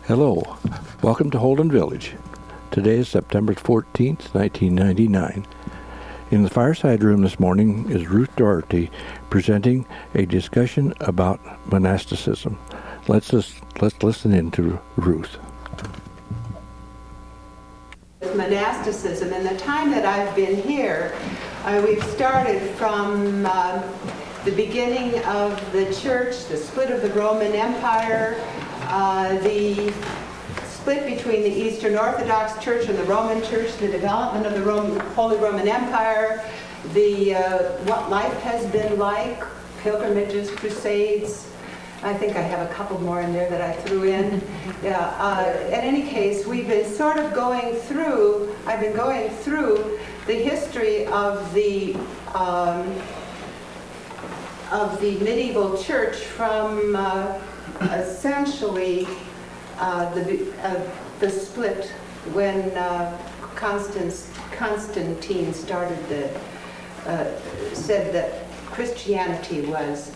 Hello, welcome to Holden Village. Today is September 14th, 1999. In the fireside room this morning is Ruth Doherty presenting a discussion about monasticism. Let's listen in to Ruth. Monasticism. In the time that I've been here, we've started from the beginning of the church, the split of the Roman Empire, the split between the Eastern Orthodox Church and the Roman Church, the development of the Holy Roman Empire, what life has been like, pilgrimages, crusades. I think I have a couple more in there that I threw in. In any case, we've been sort of I've been going through the history of the medieval church from essentially the split when Constantine said that Christianity was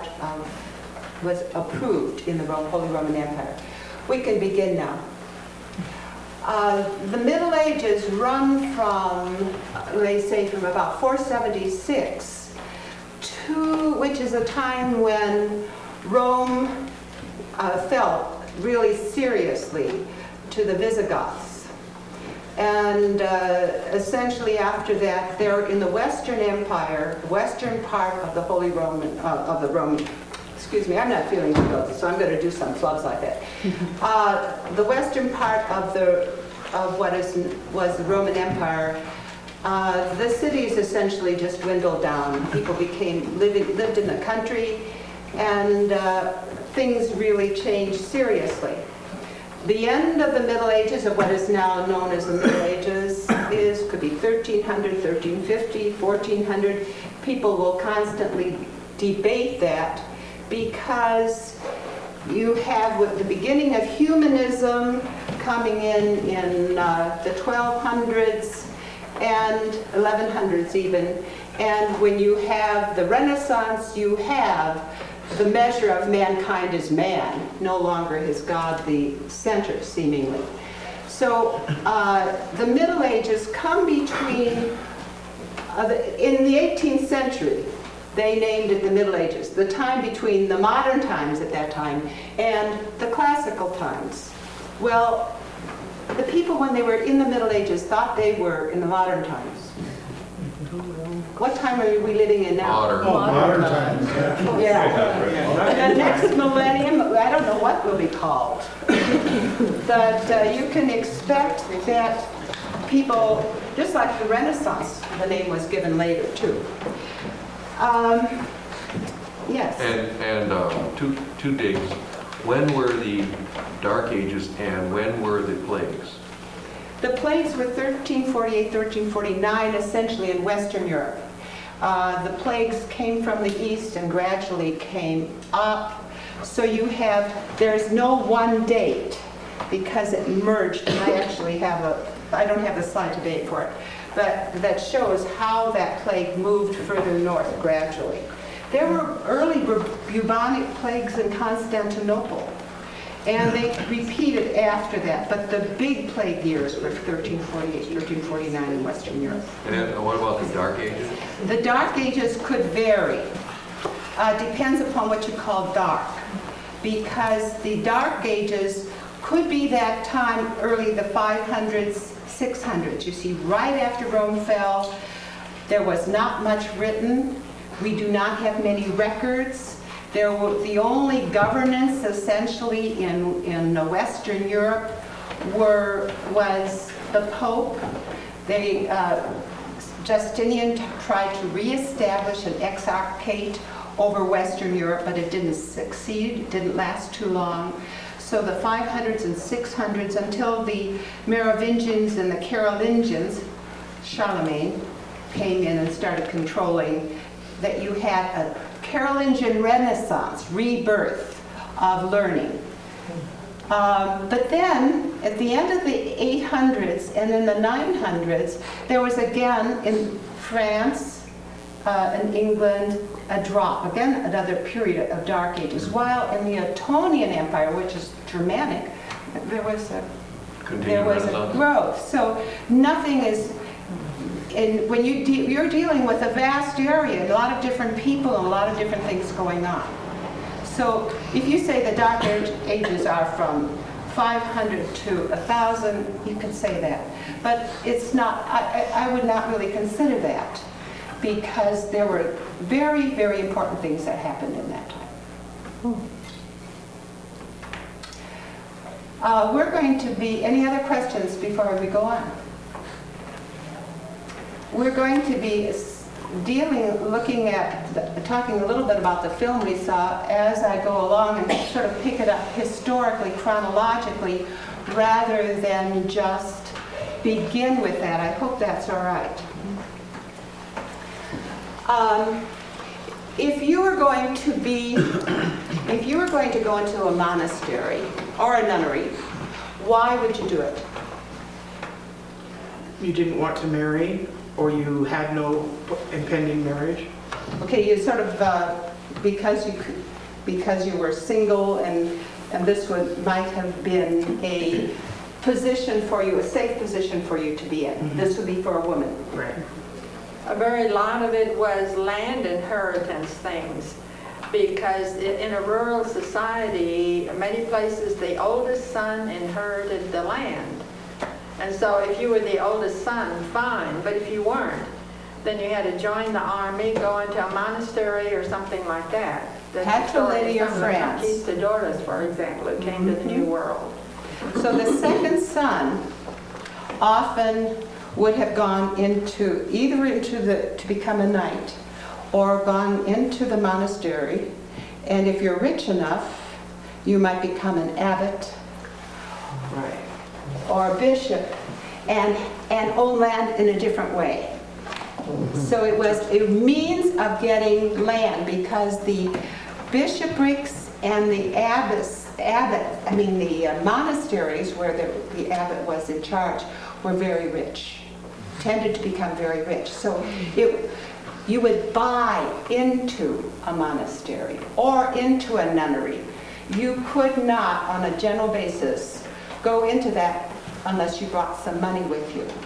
approved in the Holy Roman Empire. We can begin now. The Middle Ages run from, they say, from about 476 which is a time when Rome fell really seriously to the Visigoths. And essentially after that, they're in the Western Empire, western part of the Holy Roman, excuse me, I'm not feeling good, so I'm going to do some flubs like that. The western part of what was the Roman Empire, the cities essentially just dwindled down. People lived in the country, and things really changed seriously. The end of the Middle Ages, of what is now known as the Middle Ages, could be 1300, 1350, 1400. People will constantly debate that, because you have with the beginning of humanism coming in the 1200s and 1100s even, and when you have the Renaissance, you have the measure of mankind as man, no longer is God the center, seemingly. So the Middle Ages come between, in the 18th century, they named it the Middle Ages, the time between the modern times at that time and the classical times. Well, the people when they were in the Middle Ages thought they were in the modern times. What time are we living in now? Modern times. Yeah. And the next millennium, I don't know what will be called. But you can expect that people, just like the Renaissance, the name was given later too. Yes. And two digs. When were the Dark Ages and when were the plagues? The plagues were 1348, 1349, essentially in Western Europe. The plagues came from the east and gradually came up. So there's no one date because it merged, and I don't have the slide today for it, but that shows how that plague moved further north gradually. There were early bubonic plagues in Constantinople, and they repeated after that, but the big plague years were 1348, 1349 in Western Europe. And what about the Dark Ages? The Dark Ages could vary. Depends upon what you call dark, because the Dark Ages could be that time early, the 500s, 600s. You see, right after Rome fell, there was not much written. We do not have many records. The only governance essentially in Western Europe was the Pope. Justinian tried to reestablish an exarchate over Western Europe, but it didn't succeed. It didn't last too long. So the 500s and 600s, until the Merovingians and the Carolingians, Charlemagne, came in and started controlling, that you had a Carolingian Renaissance, rebirth of learning. But then, at the end of the 800s and in the 900s, there was again in France and England a drop, again another period of Dark Ages. While in the Ottonian Empire, which is Germanic, there was a Continued renaissance? growth. So nothing is, and when you're dealing with a vast area, a lot of different people and a lot of different things going on. So if you say the Dark Ages are from 500 to 1,000, you could say that. But it's not, I would not really consider that, because there were very, very important things that happened in that time. We're going to be, any other questions before we go on? We're going to be talking a little bit about the film we saw as I go along and sort of pick it up historically, chronologically, rather than just begin with that. I hope that's all right. If you were going to go into a monastery or a nunnery, why would you do it? You didn't want to marry, or you had no impending marriage? Okay, you sort of because you were single, and this might have been a position for you, a safe position for you to be in. Mm-hmm. This would be for a woman. Right. A very lot of it was land inheritance things, because in a rural society, many places the oldest son inherited the land. And so if you were the oldest son, fine, but if you weren't, then you had to join the army, go into a monastery or something like that. Had to live your friends. Conquistadores, for example, who came to the New World. So the second son often would have gone into to become a knight, or gone into the monastery, and if you're rich enough, you might become an abbot, Right. or a bishop, and own land in a different way. So it was a means of getting land, because the bishoprics and the monasteries where the abbot was in charge were very rich, tended to become very rich. So you would buy into a monastery or into a nunnery. You could not, on a general basis, go into that unless you brought some money with you.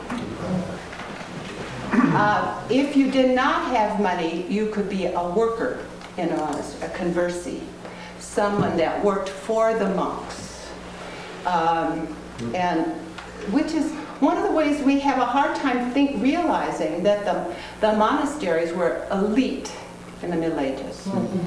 If you did not have money, you could be a worker in a monastery, a conversi, someone that worked for the monks. And which is one of the ways we have a hard time realizing that the monasteries were elite in the Middle Ages.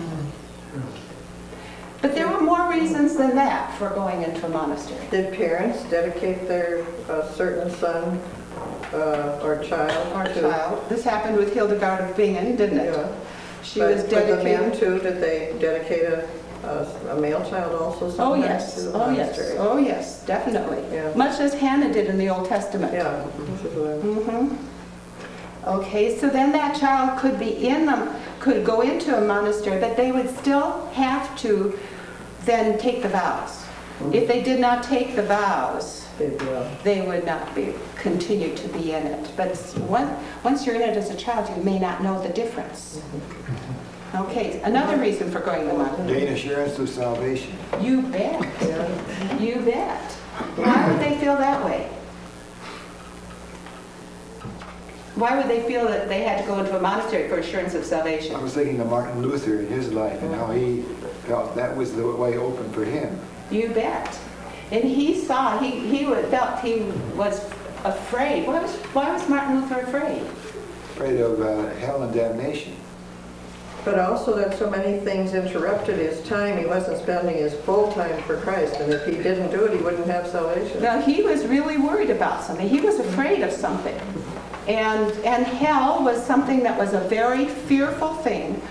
But there were more reasons than that for going into a monastery. Did parents dedicate their certain son or child? This happened with Hildegard of Bingen, didn't it? Yeah. She was But for the men dedicated. too, did they dedicate a male child also sometimes to the monastery? Oh yes, definitely. Yeah. Much as Hannah did in the Old Testament. Yeah. This is what Mm-hmm. Okay, so then that child could go into a monastery, but they would still have to then take the vows. If they did not take the vows, they would not continue to be in it. But once you're in it as a child, you may not know the difference. Okay, another reason for going to monastery. Gain assurance of salvation. You bet. You bet. Why would they feel that way? Why would they feel that they had to go into a monastery for assurance of salvation? I was thinking of Martin Luther in his life and how he felt that was the way open for him. You bet. And he felt he was afraid. Why was Martin Luther afraid? Afraid of hell and damnation. But also that so many things interrupted his time. He wasn't spending his full time for Christ, and if he didn't do it, he wouldn't have salvation. Now, he was really worried about something. He was afraid of something. And hell was something that was a very fearful thing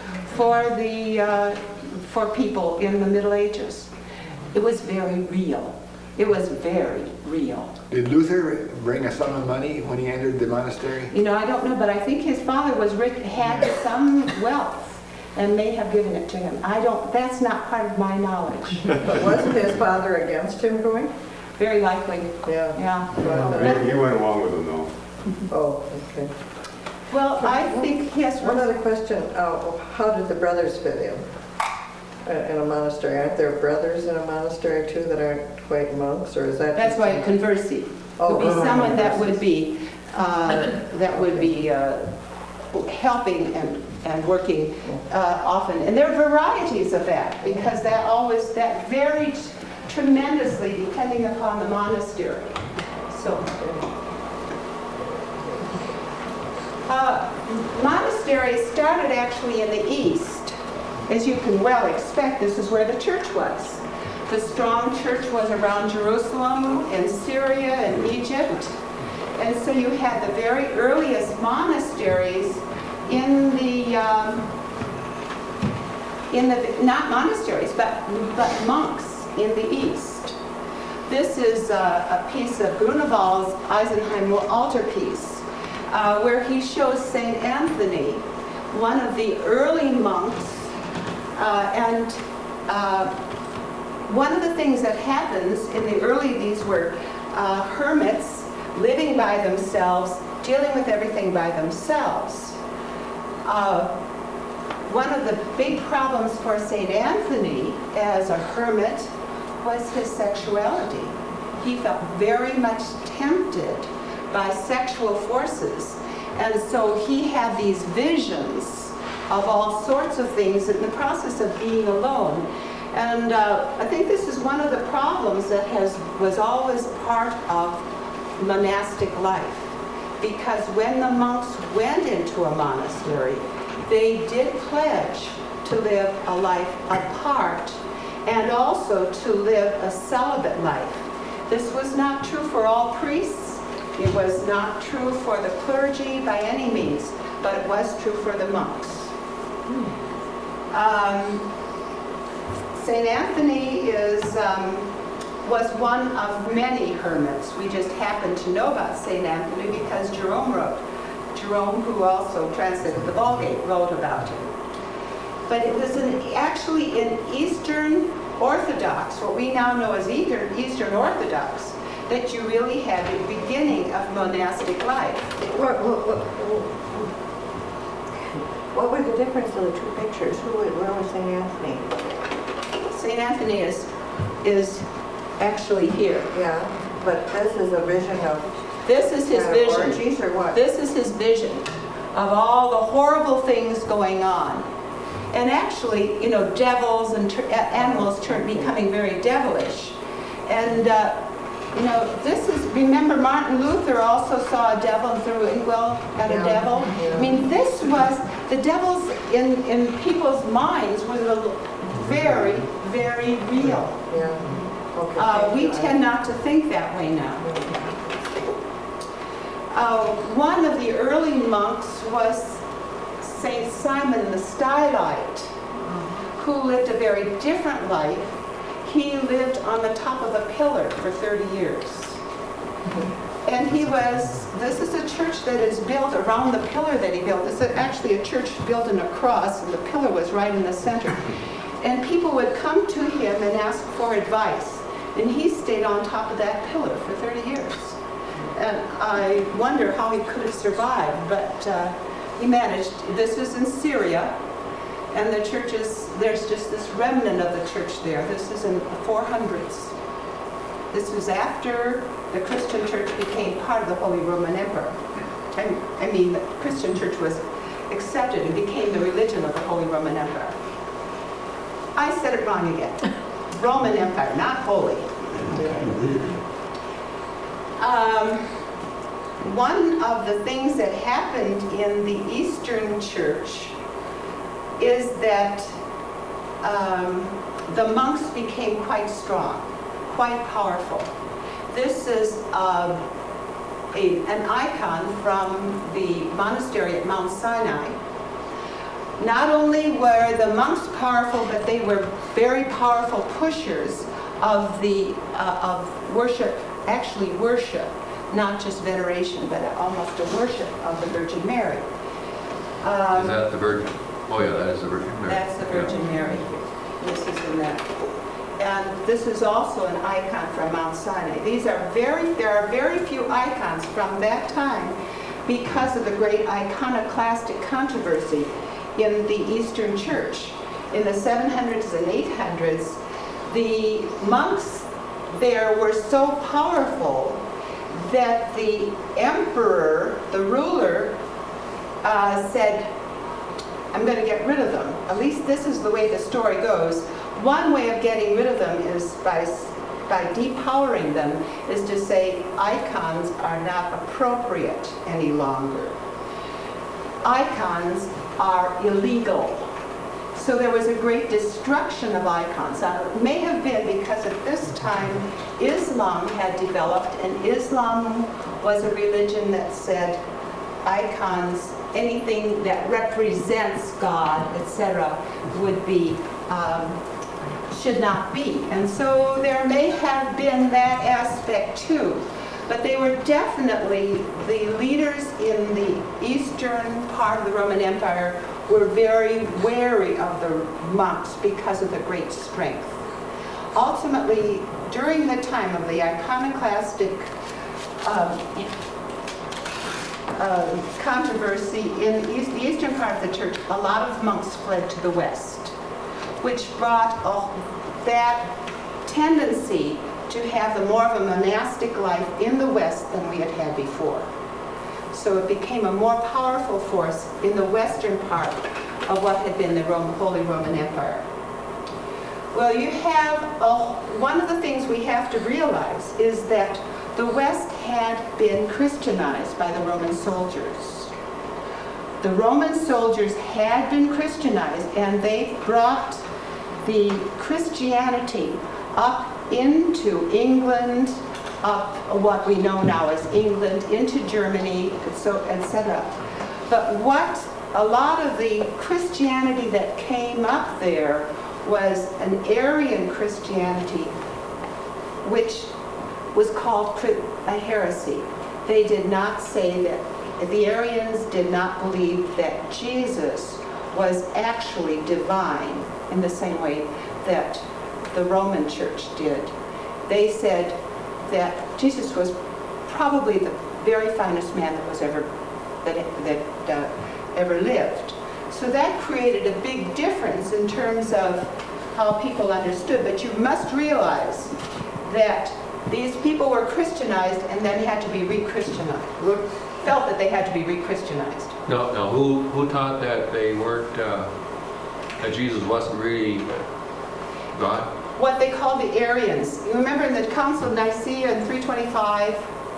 for people in the Middle Ages. It was very real. It was very real. Did Luther bring a sum of money when he entered the monastery? You know, I don't know, but I think his father had some wealth and may have given it to him. That's not part of my knowledge. But wasn't his father against him going? Very likely. Yeah. Yeah. He went along with him though. Oh, okay. Well, I think, yes, One other question. How did the brothers fit in? in a monastery? Aren't there brothers in a monastery too that aren't quite monks, or is that? That's just- why a conversi Oh, would be oh, someone that conversi. would be helping and working often. And there are varieties of that, because that varied tremendously depending upon the monastery. So, monasteries started actually in the east. As you can well expect, this is where the church was. The strong church was around Jerusalem and Syria and Egypt. And so you had the very earliest monasteries in the not monasteries, but monks in the east. This is a piece of Grunewald's Eisenheim altarpiece, where he shows St. Anthony, one of the early monks, and one of the things that happens in the early, these were hermits living by themselves, dealing with everything by themselves. One of the big problems for St. Anthony as a hermit was his sexuality. He felt very much tempted by sexual forces, and so he had these visions of all sorts of things in the process of being alone. And I think this is one of the problems that was always part of monastic life, because when the monks went into a monastery, they did pledge to live a life apart and also to live a celibate life. This was not true for all priests. It was not true for the clergy by any means, but it was true for the monks. St. Anthony was one of many hermits. We just happen to know about St. Anthony because Jerome wrote. Jerome, who also translated the Vulgate, wrote about him. But it was actually in Eastern Orthodox, what we now know as Eastern Orthodox, that you really had the beginning of monastic life. What were the difference of the two pictures? Where was St. Anthony? St. Anthony is actually here. Yeah, but this is a vision of This is his vision. orgies or what? This is his vision of all the horrible things going on. And actually, devils and animals becoming very devilish. And, remember Martin Luther also saw a devil and threw inkwell at a devil? Yeah. I mean, the devils in people's minds were very, very real. Yeah. Okay. We tend not to think that way now. One of the early monks was St. Simon the Stylite, who lived a very different life. He lived on the top of a pillar for 30 years. And this is a church that is built around the pillar that he built. It's actually a church built in a cross, and the pillar was right in the center. And people would come to him and ask for advice. And he stayed on top of that pillar for 30 years. And I wonder how he could have survived, but he managed. This is in Syria, and there's just this remnant of the church there. This is in the 400s. This was after the Christian church became part of the Holy Roman Empire. I mean, the Christian church was accepted and became the religion of the Holy Roman Empire. I said it wrong again. Roman Empire, not holy. One of the things that happened in the Eastern Church is that the monks became quite strong, quite powerful. This is an icon from the monastery at Mount Sinai. Not only were the monks powerful, but they were very powerful pushers of worship, actually worship, not just veneration, but almost a worship of the Virgin Mary. Is that the Virgin? Oh yeah, that is the Virgin Mary. That's the Virgin Mary. This is in that. And this is also an icon from Mount Sinai. There are very few icons from that time because of the great iconoclastic controversy in the Eastern Church. in the 700s and 800s, the monks there were so powerful that the emperor, the ruler, said, I'm going to get rid of them. At least this is the way the story goes. One way of getting rid of them is by depowering them, is to say icons are not appropriate any longer. Icons are illegal. So there was a great destruction of icons. Now, it may have been because at this time Islam had developed, and Islam was a religion that said icons, anything that represents God, etc., would be, should not be. And so there may have been that aspect too. But they were definitely, the leaders in the eastern part of the Roman Empire were very wary of the monks because of the great strength. Ultimately, during the time of the iconoclastic controversy in the eastern part of the church, a lot of monks fled to the west, which brought that tendency to have more of a monastic life in the west than we had had before. So it became a more powerful force in the western part of what had been the Holy Roman Empire. Well, you have, one of the things we have to realize is that the West had been Christianized by the Roman soldiers. The Roman soldiers had been Christianized, and they brought the Christianity up into England, up what we know now as England, into Germany, so etc. But what a lot of the Christianity that came up there was an Arian Christianity, which was called a heresy. They did not say that, the Arians did not believe that Jesus was actually divine in the same way that the Roman Church did. They said that Jesus was probably the very finest man that was ever lived. So that created a big difference in terms of how people understood. But you must realize that these people were Christianized and then had to be re-Christianized. Felt that they had to be re-Christianized. No. Who taught that they weren't, that Jesus wasn't really God? What they called the Arians. You remember in the Council of Nicaea in 325,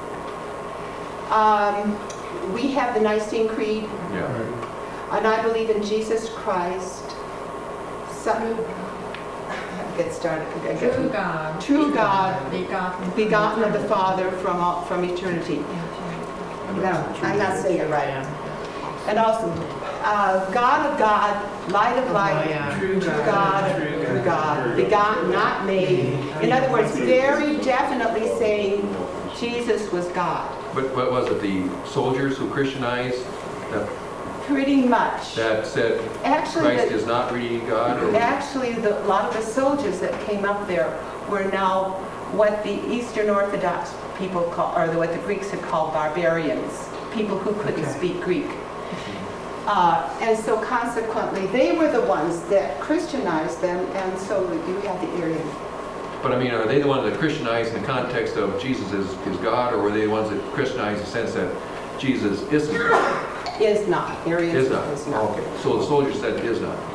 we have the Nicene Creed, and I believe in Jesus Christ, Son, get started. True God, begotten of the Father from eternity. No, I'm not saying it right. And also, God of God, light of light, true God, begotten, not made. In other words, very definitely saying Jesus was God. But was it the soldiers who Christianized that? Pretty much. That said Actually, Christ is not really God? Or? Actually, a lot of the soldiers that came up there were now what the Eastern Orthodox people call, or what the Greeks had called barbarians, people who couldn't speak Greek. And so consequently, they were the ones that Christianized them, and so you have the Arian. But I mean, are they the ones that Christianized in the context of Jesus is God, or were they the ones that Christianized in the sense that Jesus isn't God? Is not. Arian Is not. Okay. So the soldiers said is not.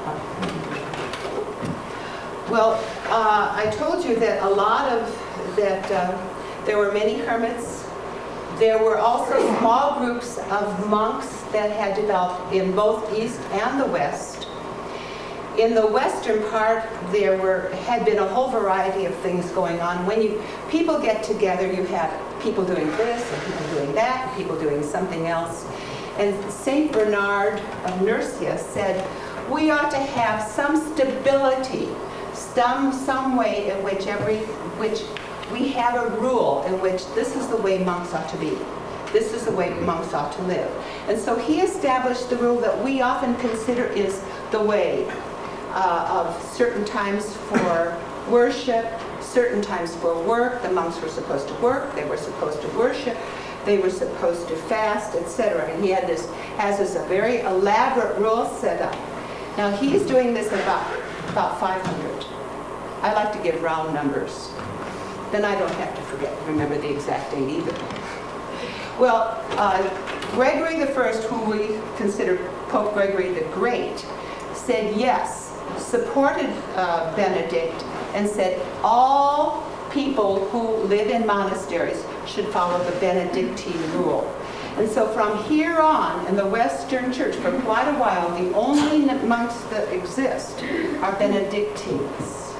Well, I told you that there were many hermits. There were also small groups of monks that had developed in both East and the West. In the western part, there had been a whole variety of things going on. When people get together, you have people doing this, and people doing that, and people doing something else. And St. Bernard of Nursia said, we ought to have some stability, some way in which we have a rule in which this is the way monks ought to be. This is the way monks ought to live. And so he established the rule that we often consider is the way of certain times for worship, certain times for work. The monks were supposed to work, they were supposed to worship, they were supposed to fast, etc. And he has this a very elaborate rule set up. Now he's doing this about about 500. I like to give round numbers. Then I don't have to remember the exact date either. Well, Gregory the First, who we consider Pope Gregory the Great, said yes, supported Benedict, and said all people who live in monasteries should follow the Benedictine rule. And so from here on, in the Western Church, for quite a while, the only monks that exist are Benedictines.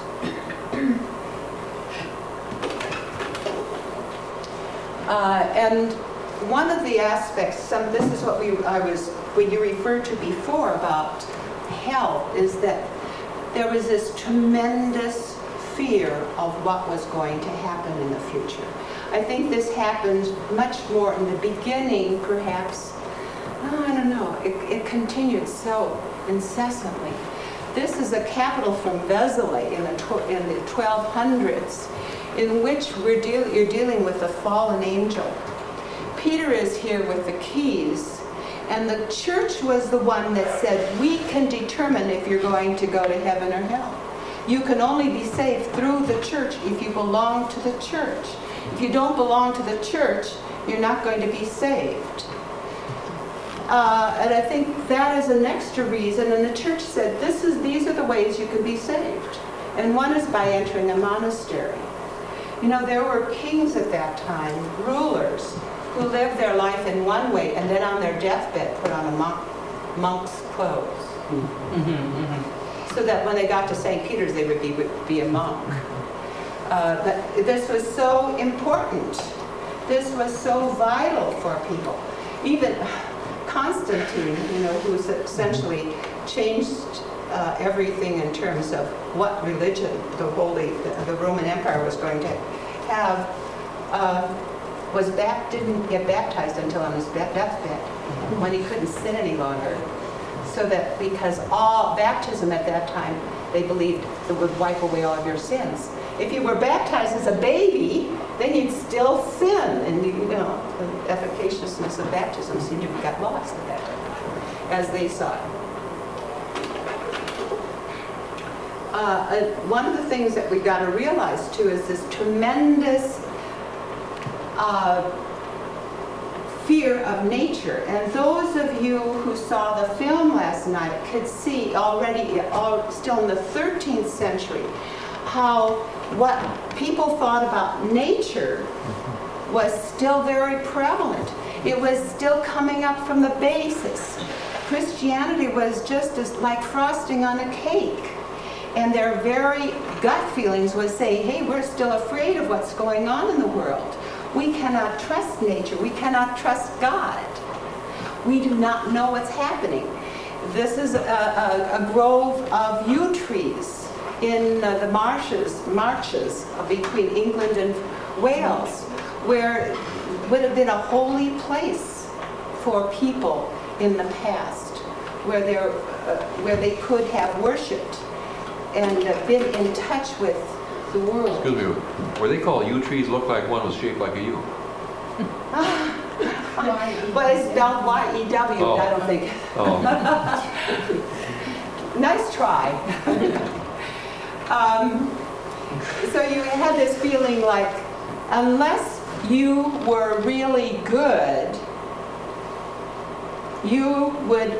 And one of the aspects, this is what when you referred to before about hell, is that there was this tremendous fear of what was going to happen in the future. I think this happened much more in the beginning, perhaps. I don't know. It continued so incessantly. This is a capital from Vézelay in the 1200s, in which you're dealing with a fallen angel. Peter is here with the keys, and the church was the one that said, we can determine if you're going to go to heaven or hell. You can only be saved through the church if you belong to the church. If you don't belong to the church, you're not going to be saved. And I think that is an extra reason, and the church said, these are the ways you can be saved. And one is by entering a monastery. You know, there were kings at that time, rulers, who lived their life in one way and then on their deathbed put on a monk's clothes. So that when they got to St. Peter's, they would be a monk. But this was so important. This was so vital for people. Even Constantine, who essentially changed everything in terms of what religion the Roman Empire was going to have, didn't get baptized until on his deathbed, when he couldn't sin any longer. So that because all baptism at that time, they believed it would wipe away all of your sins. If you were baptized as a baby, then you'd still sin, and the efficaciousness of baptism seemed to have got lost at that time, as they saw it. One of the things that we've got to realize too is this tremendous fear of nature. And those of you who saw the film last night could see already, still in the 13th century, how what people thought about nature was still very prevalent. It was still coming up from the basis. Christianity was just as like frosting on a cake. And their very gut feelings would say, hey, we're still afraid of what's going on in the world. We cannot trust nature. We cannot trust God. We do not know what's happening. This is a grove of yew trees in the marches between England and Wales, where it would have been a holy place for people in the past, where they could have worshipped and been in touch with the world. Excuse me, were they called yew trees? Looked like one was shaped like a yew. But it's spelled Y-E-W, Oh. I don't think. Oh. Nice try. So you had this feeling like, unless you were really good, you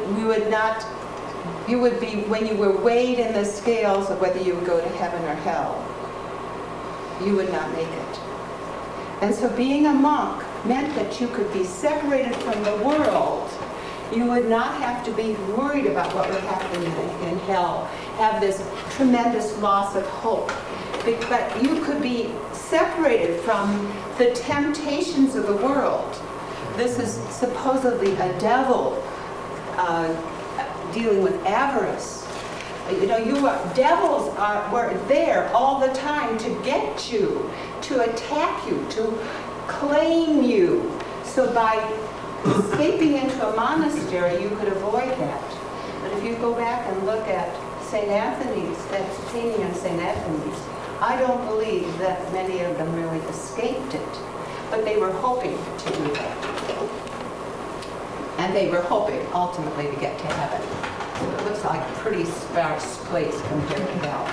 would be, when you were weighed in the scales of whether you would go to heaven or hell, you would not make it. And so being a monk meant that you could be separated from the world. You would not have to be worried about what would happen in hell, have this tremendous loss of hope. But you could be separated from the temptations of the world. This is supposedly a devil dealing with avarice. Devils were there all the time to get you, to attack you, to claim you. So by escaping into a monastery, you could avoid that. But if you go back and look at St. Anthony's, that painting of St. Anthony's, I don't believe that many of them really escaped it. But they were hoping to do that. And they were hoping ultimately to get to heaven. It looks like a pretty sparse place compared to that.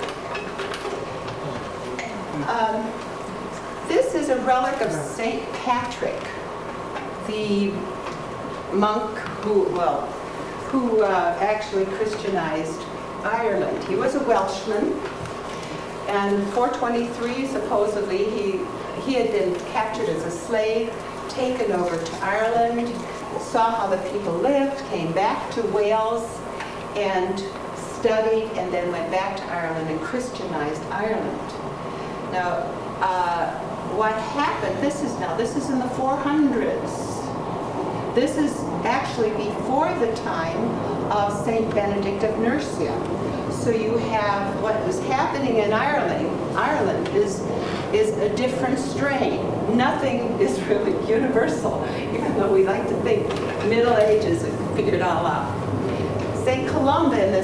This is a relic of St. Patrick, the monk who actually Christianized Ireland. He was a Welshman, and 423 supposedly he had been captured as a slave, taken over to Ireland, saw how the people lived, came back to Wales and studied, and then went back to Ireland and Christianized Ireland. Now, what happened, this is in the 400s. This is actually before the time of St. Benedict of Nursia. So you have what was happening in Ireland is a different strain. Nothing is really universal, even though we like to think Middle Ages and figure it all out. St. Columba in the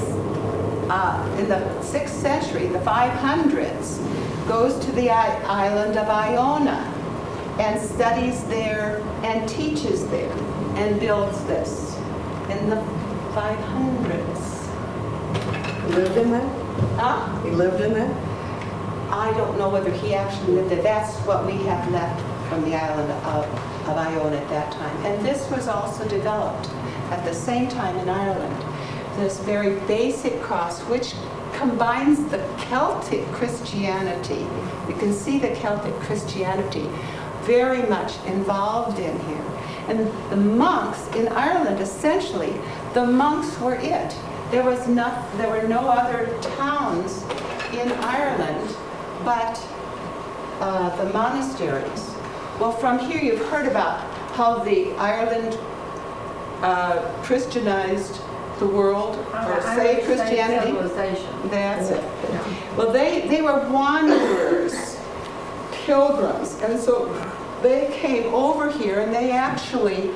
6th century, the 500s, goes to the island of Iona and studies there and teaches there and builds this in the 500s. He lived in that? Huh? He lived in that? I don't know whether he actually lived there. That's what we have left from the island of Iona at that time. And this was also developed at the same time in Ireland. This very basic cross, which combines the Celtic Christianity. You can see the Celtic Christianity very much involved in here. And the monks in Ireland, essentially, the monks were it. There were no other towns in Ireland but the monasteries. Well, from here you've heard about how the Ireland Christianized the world, or saved Christianity. That's it. Well, they were wanderers, pilgrims, and so they came over here, and they actually,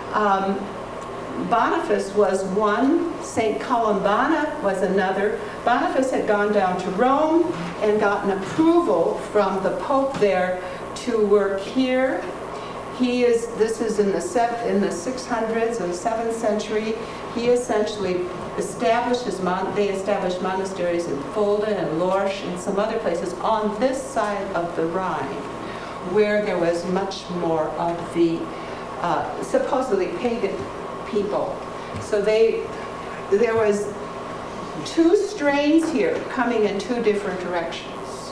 Boniface was one, St. Columbanna was another. Boniface had gone down to Rome and gotten approval from the Pope there to work here. This is in the 600s and 7th century. He essentially established they established monasteries in Fulda and Lorsch and some other places on this side of the Rhine, where there was much more of the supposedly pagan people. So there was two strains here coming in two different directions.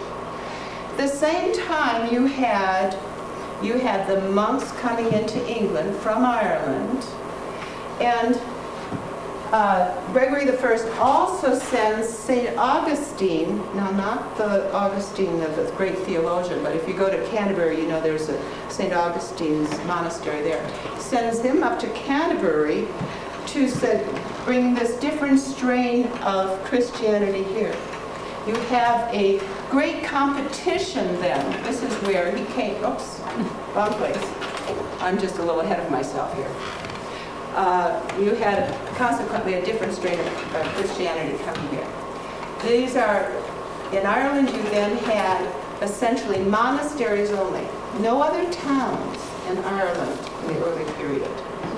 At the same time, you had the monks coming into England from Ireland, and Gregory I also sends St. Augustine, now not the Augustine of the great theologian, but if you go to Canterbury, you know there's a St. Augustine's monastery there. He sends him up to Canterbury to bring this different strain of Christianity here. You have a great competition then. This is where he came, oops, wrong place. I'm just a little ahead of myself here. You had consequently a different strain of Christianity coming here. These are, in Ireland you then had essentially monasteries only. No other towns in Ireland in the early period.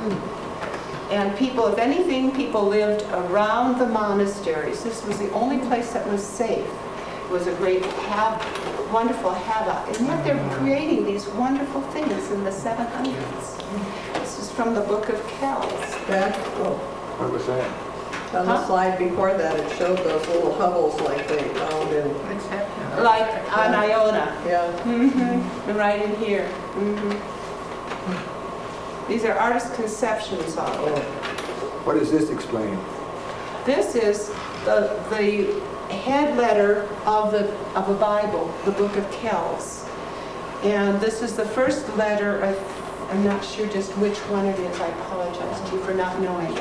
And people, if anything, people lived around the monasteries. This was the only place that was safe. It was a great, wonderful havoc. And yet they're creating these wonderful things in the 700s. This is from the Book of Kells. What was that? On the slide before that, it showed those little hovels like they found in... Like on Iona. Yeah. Mm-hmm. Right in here. Mm-hmm. These are artist conceptions of it. What does this explain? This is the head letter of a Bible, the Book of Kells. And this is the first letter of, I'm not sure just which one it is. I apologize to you for not knowing.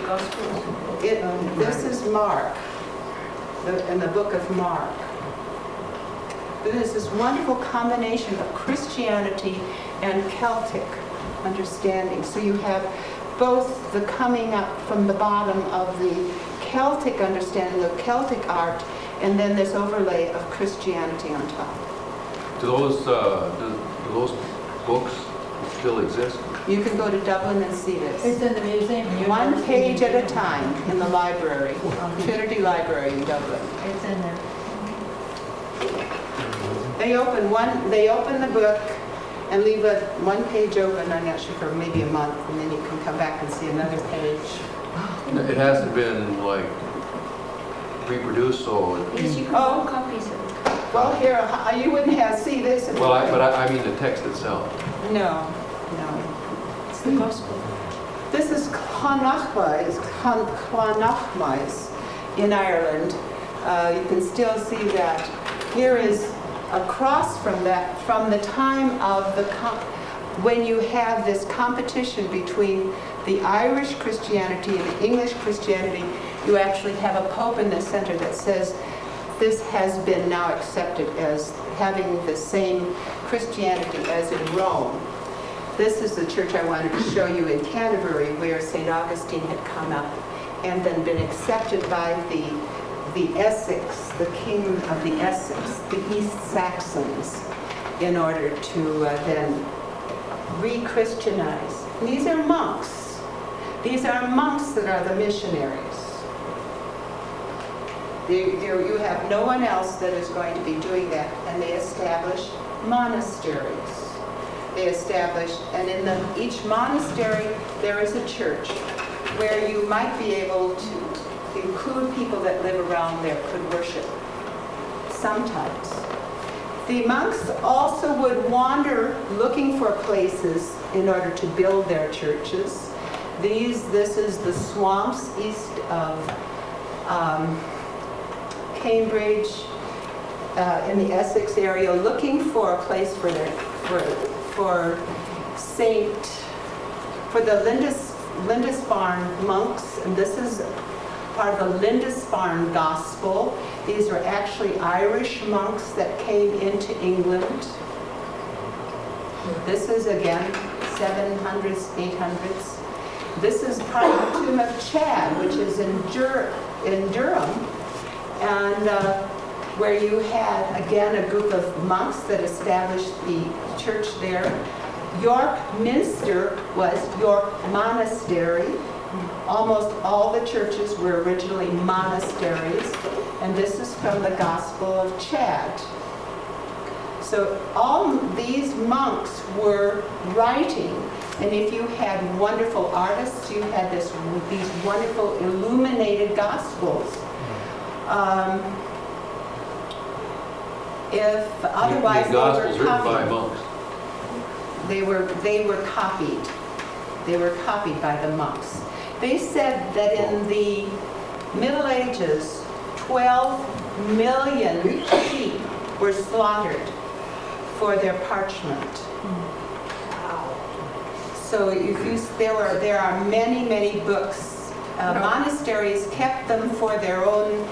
This is Mark, in the Book of Mark. There's this wonderful combination of Christianity and Celtic understanding. So you have both the coming up from the bottom of the Celtic understanding of Celtic art, and then this overlay of Christianity on top. Do those books Still exists? You can go to Dublin and see It's this. in the museum. One page at a time in the library, Trinity Library in Dublin. It's in there. They open the book and leave one page open, I'm not sure, for maybe a month, and then you can come back and see another page. It hasn't been like reproduced, so, Yes, you can Oh. buy copies of it. Well, here, you wouldn't have, see this? if- well, I mean the text itself. No. It's the gospel. This is Clonachmais in Ireland. You can still see that. Here is across from that, from the time of when you have this competition between the Irish Christianity and the English Christianity, you actually have a pope in the center that says this has been now accepted as having the same Christianity as in Rome. This is the church I wanted to show you in Canterbury, where St. Augustine had come up and then been accepted by the Essex, the king of the Essex, the East Saxons, in order to then re-Christianize. These are monks. These are monks that are the missionaries. You have no one else that is going to be doing that, and they establish monasteries. They established, and in each monastery there is a church where you might be able to include people that live around there could worship sometimes. The monks also would wander looking for places in order to build their churches. This is the swamps east of Cambridge, in the Essex area, looking for a place for the Lindisfarne monks, and this is part of the Lindisfarne Gospel. These were actually Irish monks that came into England. This is again 700s, 800s. This is part of the tomb of Chad, which is in Durham, and where you had again a group of monks that established the church there. York Minster was York Monastery. Almost all the churches were originally monasteries, and this is from the Gospel of Chad. So all these monks were writing, and if you had wonderful artists, you had these wonderful illuminated Gospels. If otherwise The they Gospels were written by copied. monks. They were copied. They were copied by the monks. They said that in the Middle Ages, 12 million sheep were slaughtered for their parchment. So there are many books. Monasteries kept them for their own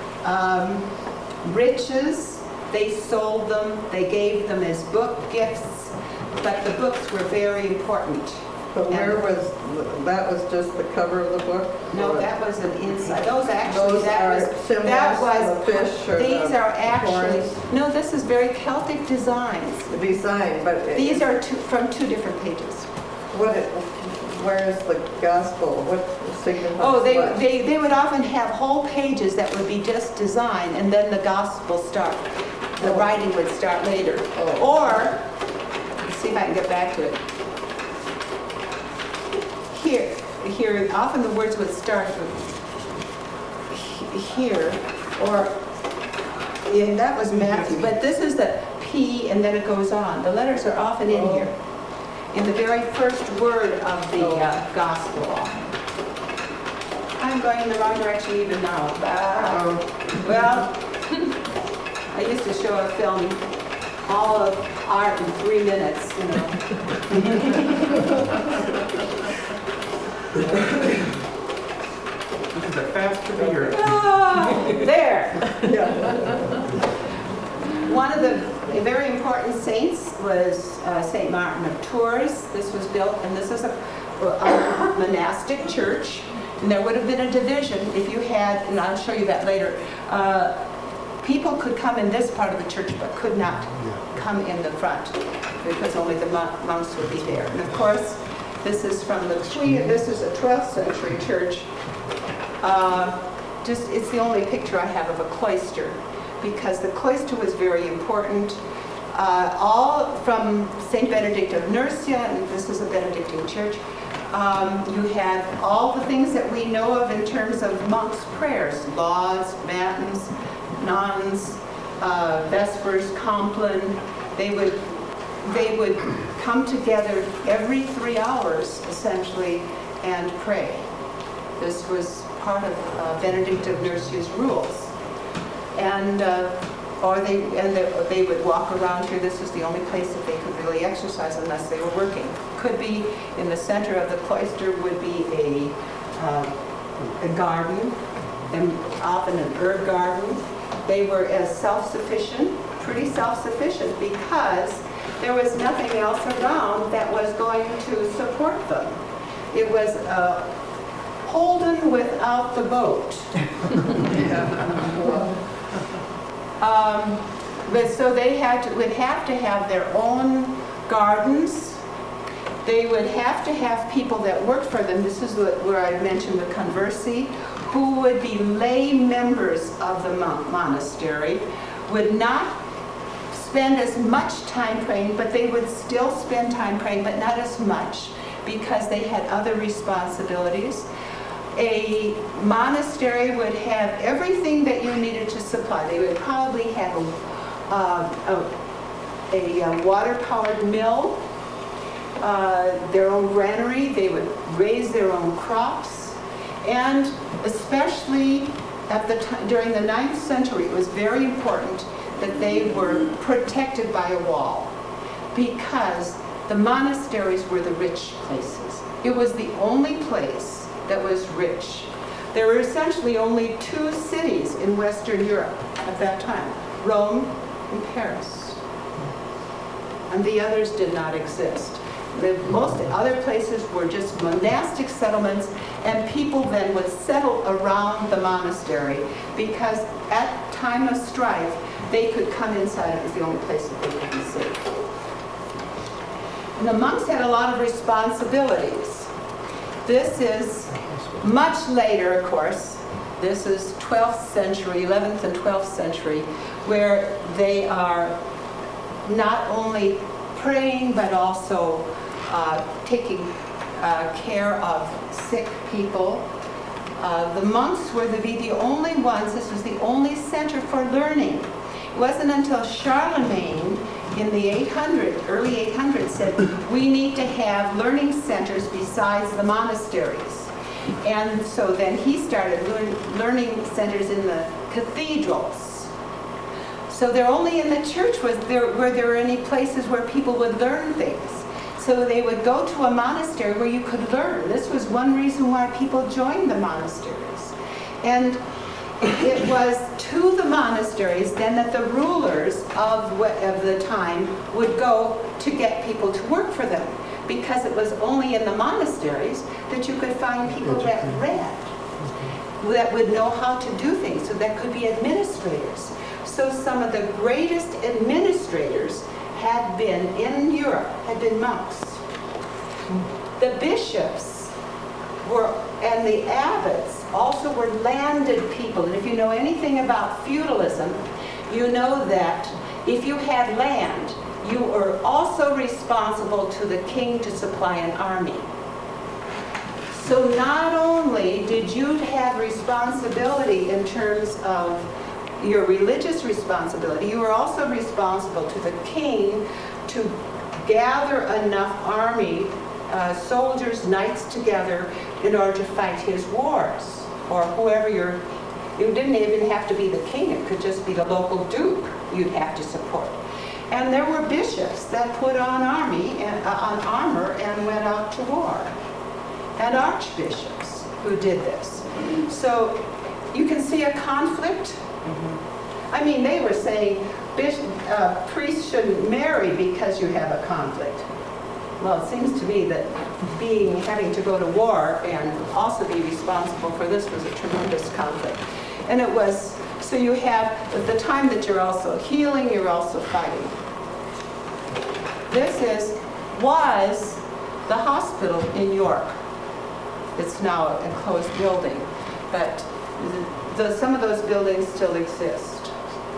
riches. They sold them. They gave them as book gifts. But the books were very important. But that was just the cover of the book? No, that was an inside. Those are symbols, the fish or these the are actually, horns? no, this is very Celtic designs. The design, but These are from two different pages. where is the gospel? What signifies Oh, what? they would often have whole pages that would be just design, and then the gospel start. The writing would start later. Oh. Or, let's see if I can get back to it. Here, often the words would start here, or, and that was Matthew, but this is the P, and then it goes on. The letters are often in here, in the very first word of the gospel. I'm going in the wrong direction even now. Well, I used to show a film, all of art in 3 minutes, you know. Is it faster to your? There. Yeah. One of the very important saints was St. Martin of Tours. This was built, and this is a monastic church. And there would have been a division if you had, and I'll show you that later, people could come in this part of the church but could not come in the front because only the monks would be there. And of course, this is from the Queen. This is a 12th century church. It's the only picture I have of a cloister because the cloister was very important. All from St. Benedict of Nursia, and this is a Benedictine church. You had all the things that we know of in terms of monks' prayers: lauds, matins, nuns, vespers, compline. They would come together every 3 hours, essentially, and pray. This was part of Benedict of Nursia's rules. And they would walk around here. This was the only place that they could really exercise unless they were working. Could be in the center of the cloister would be a garden, and often an herb garden. They were as self-sufficient, pretty self-sufficient, because there was nothing else around that was going to support them. It was Holden without the boat. But so they would have to have their own gardens. They would have to have people that worked for them. This is where I mentioned the conversi, who would be lay members of the monastery, would not spend as much time praying, but they would still spend time praying, but not as much, because they had other responsibilities. A monastery would have everything that you needed to supply. They would probably have a water-powered mill, their own granary. They would raise their own crops, and especially during the 9th century, it was very important that they were protected by a wall, because the monasteries were the rich places. It was the only place that was rich. There were essentially only 2 cities in Western Europe at that time, Rome and Paris. And the others did not exist. Most other places were just monastic settlements, and people then would settle around the monastery because at time of strife, they could come inside. It was the only place that they could be safe. And the monks had a lot of responsibilities. This is much later, of course. This is 12th century, 11th and 12th century, where they are not only praying, but also taking care of sick people. The monks were the only ones, this was the only center for learning. It wasn't until Charlemagne in the early 800s said, we need to have learning centers besides the monasteries. And so then he started learning centers in the cathedrals. So they're only in the church were there any places where people would learn things. So they would go to a monastery where you could learn. This was one reason why people joined the monasteries. And it was to the monasteries then that the rulers of the time would go to get people to work for them, because it was only in the monasteries that you could find people that read, that would know how to do things, so that could be administrators. So some of the greatest administrators had been in Europe, had been monks. The bishops and the abbots also were landed people. And if you know anything about feudalism, you know that if you had land, you were also responsible to the king to supply an army. So not only did you have responsibility in terms of your religious responsibility, you were also responsible to the king to gather enough army, soldiers, knights together in order to fight his wars, or whoever you didn't even have to be the king, it could just be the local duke you'd have to support. And there were bishops that put on armor and went out to war, and archbishops who did this. So you can see a conflict. I mean, they were saying priests shouldn't marry because you have a conflict. Well, it seems to me that having to go to war and also be responsible for this was a tremendous conflict. And it was So you have the time that you're also healing, you're also fighting. This was the hospital in York. It's now a enclosed building, but some of those buildings still exist.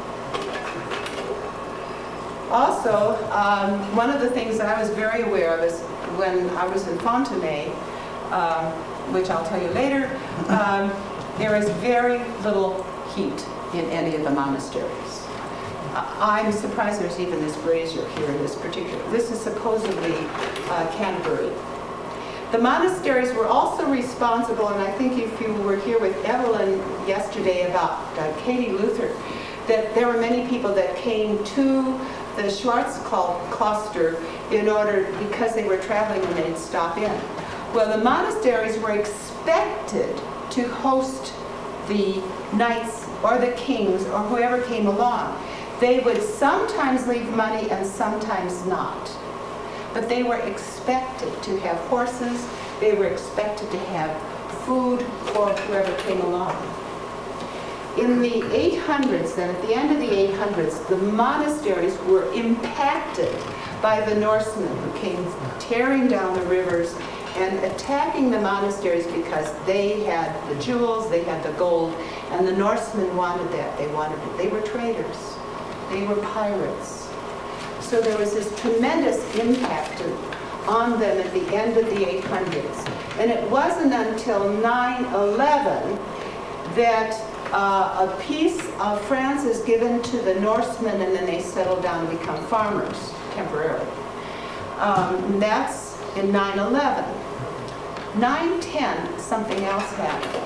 Also, one of the things that I was very aware of is when I was in Fontenay, which I'll tell you later, there is very little heat in any of the monasteries. I'm surprised there's even this brazier here in this particular. This is supposedly Canterbury. The monasteries were also responsible, and I think if you were here with Evelyn yesterday about Katie Luther, that there were many people that came to the Schwarzkloster in order, because they were traveling and they'd stop in. Well, the monasteries were expected to host the knights or the kings or whoever came along. They would sometimes leave money and sometimes not. But they were expected to have horses, they were expected to have food for whoever came along. In the 800s, then at the end of the 800s, the monasteries were impacted by the Norsemen who came tearing down the rivers and attacking the monasteries because they had the jewels, they had the gold, and the Norsemen wanted that. They wanted it. They were traders. They were pirates. So there was this tremendous impact on them at the end of the 800s. And it wasn't until 9/11 that a piece of France is given to the Norsemen, and then they settle down and become farmers temporarily. That's in 9/11. 9/10, something else happened.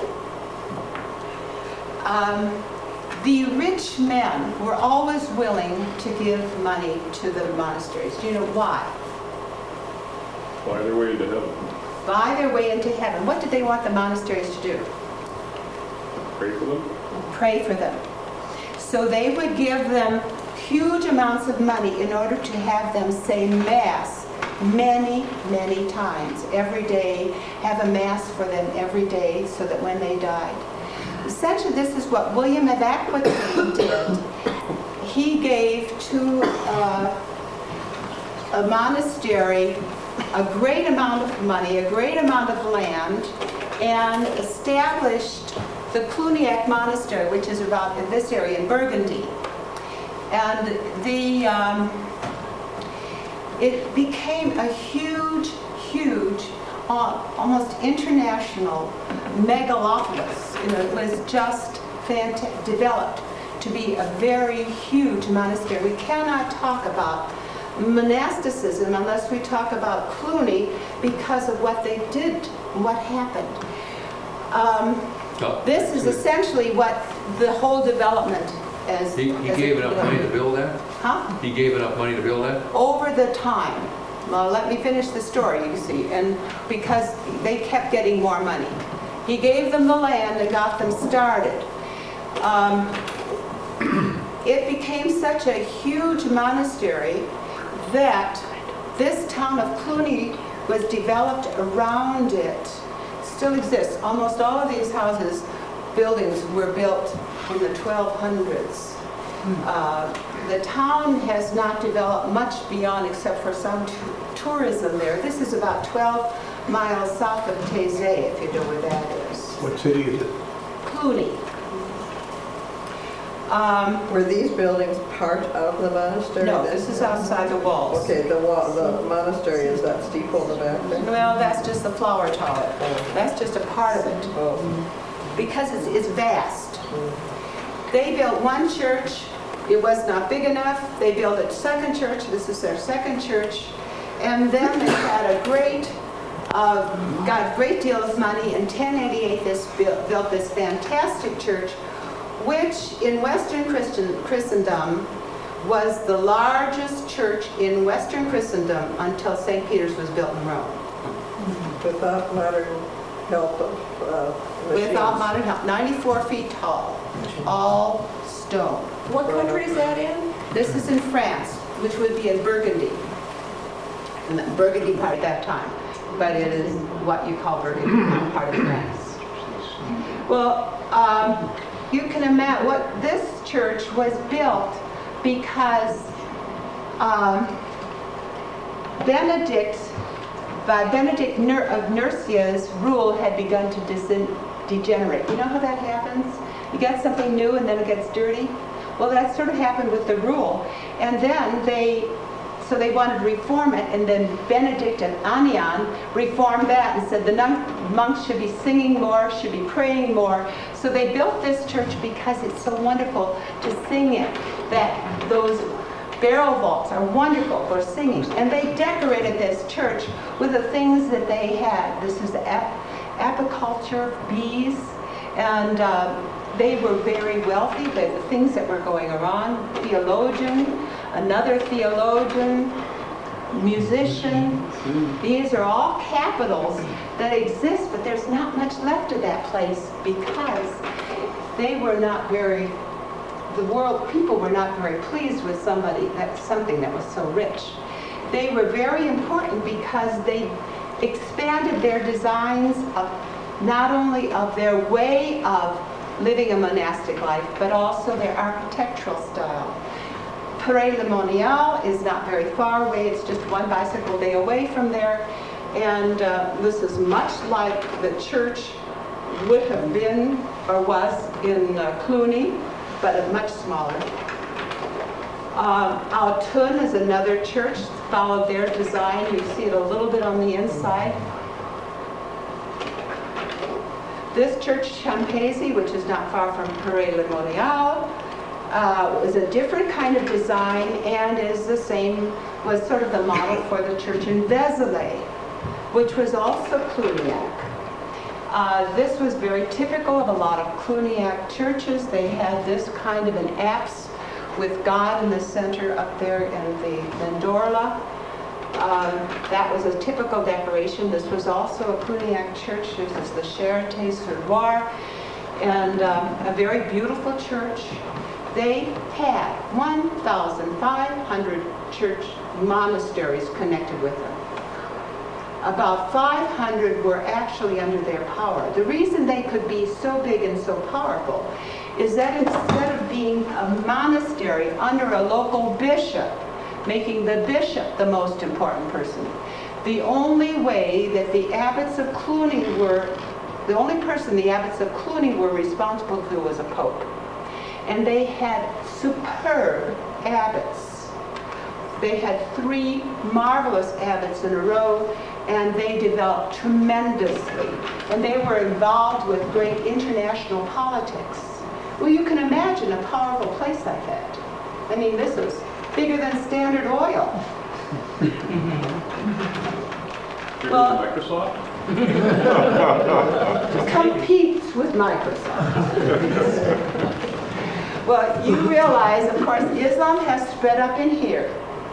The rich men were always willing to give money to the monasteries. Do you know why? Buy their way into heaven. Buy their way into heaven. What did they want the monasteries to do? Pray for them. Pray for them. So they would give them huge amounts of money in order to have them say Mass many, many times every day, have a Mass for them every day so that when they died. Essentially, this is what William of Aquitaine did. He gave to a monastery a great amount of money, a great amount of land, and established the Cluniac Monastery, which is about in this area in Burgundy. And it became a huge, almost international megalopolis. It was just developed to be a very huge monastery. We cannot talk about monasticism unless we talk about Cluny because of what they did, what happened. This is essentially what the whole development as... He gave enough money to build that? Huh? He gave enough money to build that? Over the time. Well, let me finish the story, you see, and because they kept getting more money. He gave them the land and got them started. It became such a huge monastery that this town of Cluny was developed around it. Still exists. Almost all of these houses, buildings, were built in the 1200s. The town has not developed much beyond, except for some tourism there. This is about 12 miles south of Taizé, if you know where that is. What city is it? Cluny. Were these buildings part of the monastery? No, this is outside the walls. Okay, the monastery is that steeple in the back there? Well, that's just the flower tower. That's just a part of it. Oh. Because it's vast. They built one church. It was not big enough. They built a second church. This is their second church. And then they had got a great deal of money. In 1088, built this fantastic church, which in Western Christendom was the largest church in Western Christendom until St. Peter's was built in Rome. Without modern help of machines. Without modern help. 94 feet tall. All stone. What country is that in? This is in France, which would be in Burgundy. In the Burgundy part at that time. But it is what you call Burgundy, not part of France. Well, you can imagine what this church was built because Benedict of Nursia's rule had begun to degenerate. You know how that happens? You get something new and then it gets dirty? Well, that sort of happened with the rule. And then they wanted to reform it, and then Benedict and Anian reformed that and said the monks should be singing more, should be praying more. So they built this church because it's so wonderful to sing it, that those barrel vaults are wonderful for singing. And they decorated this church with the things that they had. This is apiculture, bees, and they were very wealthy. The things that were going on, theologian, another theologian, musician. These are all capitals that exist, but there's not much left of that place because they were not very, people were not very pleased with something that was so rich. They were very important because they expanded their designs of not only of their way of living a monastic life, but also their architectural style. Paray-le-Monial is not very far away. It's just one bicycle day away from there. And this is much like the church would have been or was in Cluny, but much smaller. Autun is another church, followed their design. You see it a little bit on the inside. This church, Champézy, which is not far from Paray-le-Monial, is a different kind of design and is the same, was sort of the model for the church in Vézelay, which was also Cluniac. This was very typical of a lot of Cluniac churches. They had this kind of an apse with God in the center up there in the Mandorla. That was a typical decoration. This was also a Cluniac church. This is the Charité-sur-Loire, and a very beautiful church. They had 1,500 church monasteries connected with them. About 500 were actually under their power. The reason they could be so big and so powerful is that instead of being a monastery under a local bishop, making the bishop the most important person, the only way that the abbots of Cluny the only person the abbots of Cluny were responsible to was a pope. And they had superb abbots. They had 3 marvelous abbots in a row, and they developed tremendously. And they were involved with great international politics. Well, you can imagine a powerful place like that. I mean, this is bigger than Standard Oil. Well, Microsoft? Competes with Microsoft. Well, you realize, of course, Islam has spread up in here.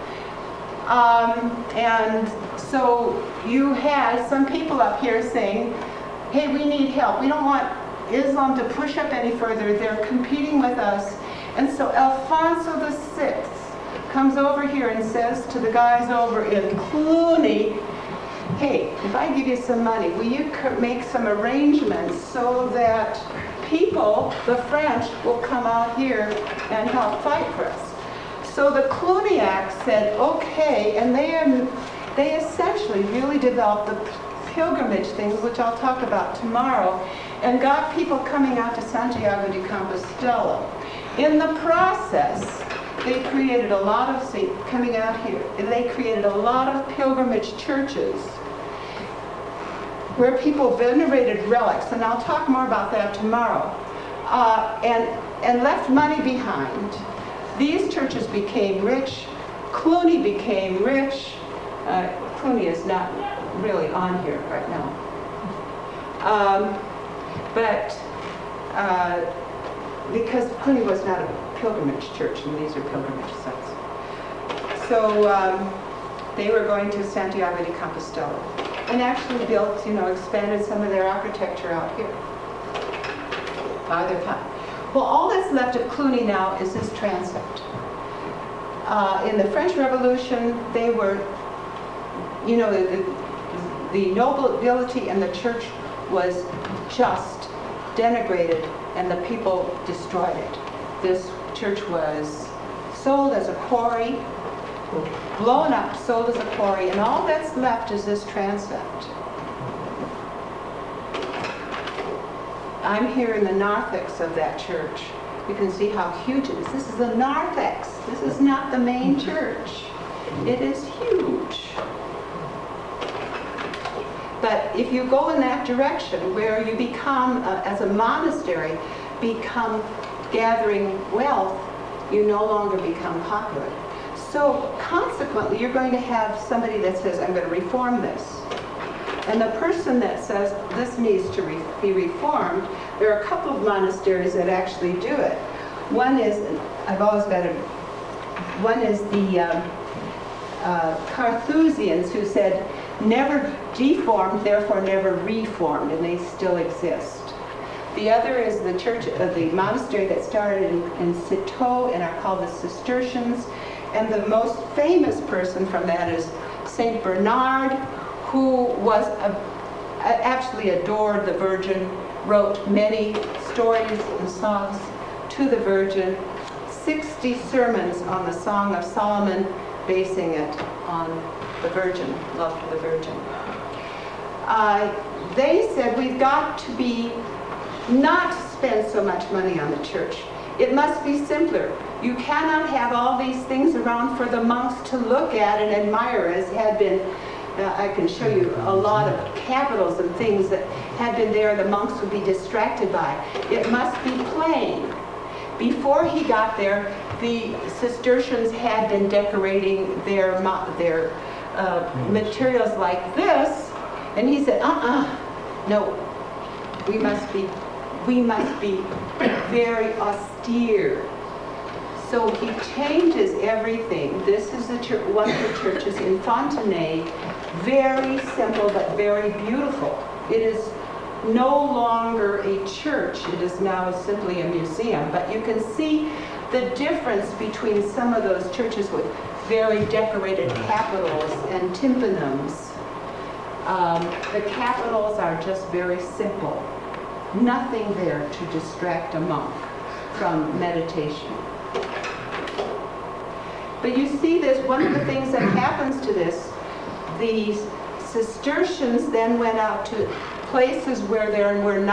And so you had some people up here saying, hey, we need help. We don't want Islam to push up any further. They're competing with us. And so Alfonso VI comes over here and says to the guys over in Cluny, hey, if I give you some money, will you make some arrangements so that people, the French, will come out here and help fight for us? So the Cluniacs said, okay, and they essentially really developed the pilgrimage things, which I'll talk about tomorrow, and got people coming out to Santiago de Compostela. In the process, they created a lot of, coming out here, they created a lot of pilgrimage churches where people venerated relics, and I'll talk more about that tomorrow, and left money behind. These churches became rich. Cluny became rich. Cluny is not really on here right now. Because Cluny was not a pilgrimage church, and these are pilgrimage sites. So they were going to Santiago de Compostela and actually built, expanded some of their architecture out here. Father Pine. Well, all that's left of Cluny now is this transept. In the French Revolution, they were, the nobility and the church was just denigrated and the people destroyed it. This church was sold as a quarry, blown up, sold as a quarry, and all that's left is this transept. I'm here in the narthex of that church. You can see how huge it is. This is the narthex. This is not the main church. It is huge. But if you go in that direction, where you become, as a monastery, become gathering wealth, you no longer become popular. So consequently, you're going to have somebody that says, I'm going to reform this. And the person that says this needs to be reformed, there are a couple of monasteries that actually do it. One is, I've always got it, one is the Carthusians, who said, never deformed, therefore never reformed, and they still exist. The other is the church, the monastery that started in Citeaux and are called the Cistercians. And the most famous person from that is Saint Bernard, who was actually adored the Virgin, wrote many stories and songs to the Virgin, 60 sermons on the Song of Solomon, basing it on the Virgin, love to the Virgin. They said we've got to be not spend so much money on the church. It must be simpler. You cannot have all these things around for the monks to look at and admire, as had been, I can show you a lot of capitals and things that had been there the monks would be distracted by. It must be plain. Before he got there, the Cistercians had been decorating their materials like this, and he said, no, we must be very austere. So he changes everything. This is one of the churches in Fontenay, very simple but very beautiful. It is no longer a church. It is now simply a museum. But you can see the difference between some of those churches with very decorated capitals and tympanums. The capitals are just very simple. Nothing there to distract a monk from meditation. But you see this, one of the things that happens to this, the Cistercians then went out to places where there was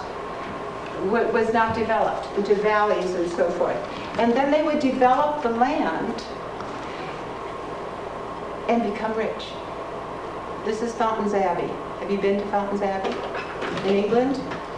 not developed, into valleys and so forth. And then they would develop the land and become rich. This is Fountains Abbey. Have you been to Fountains Abbey in England?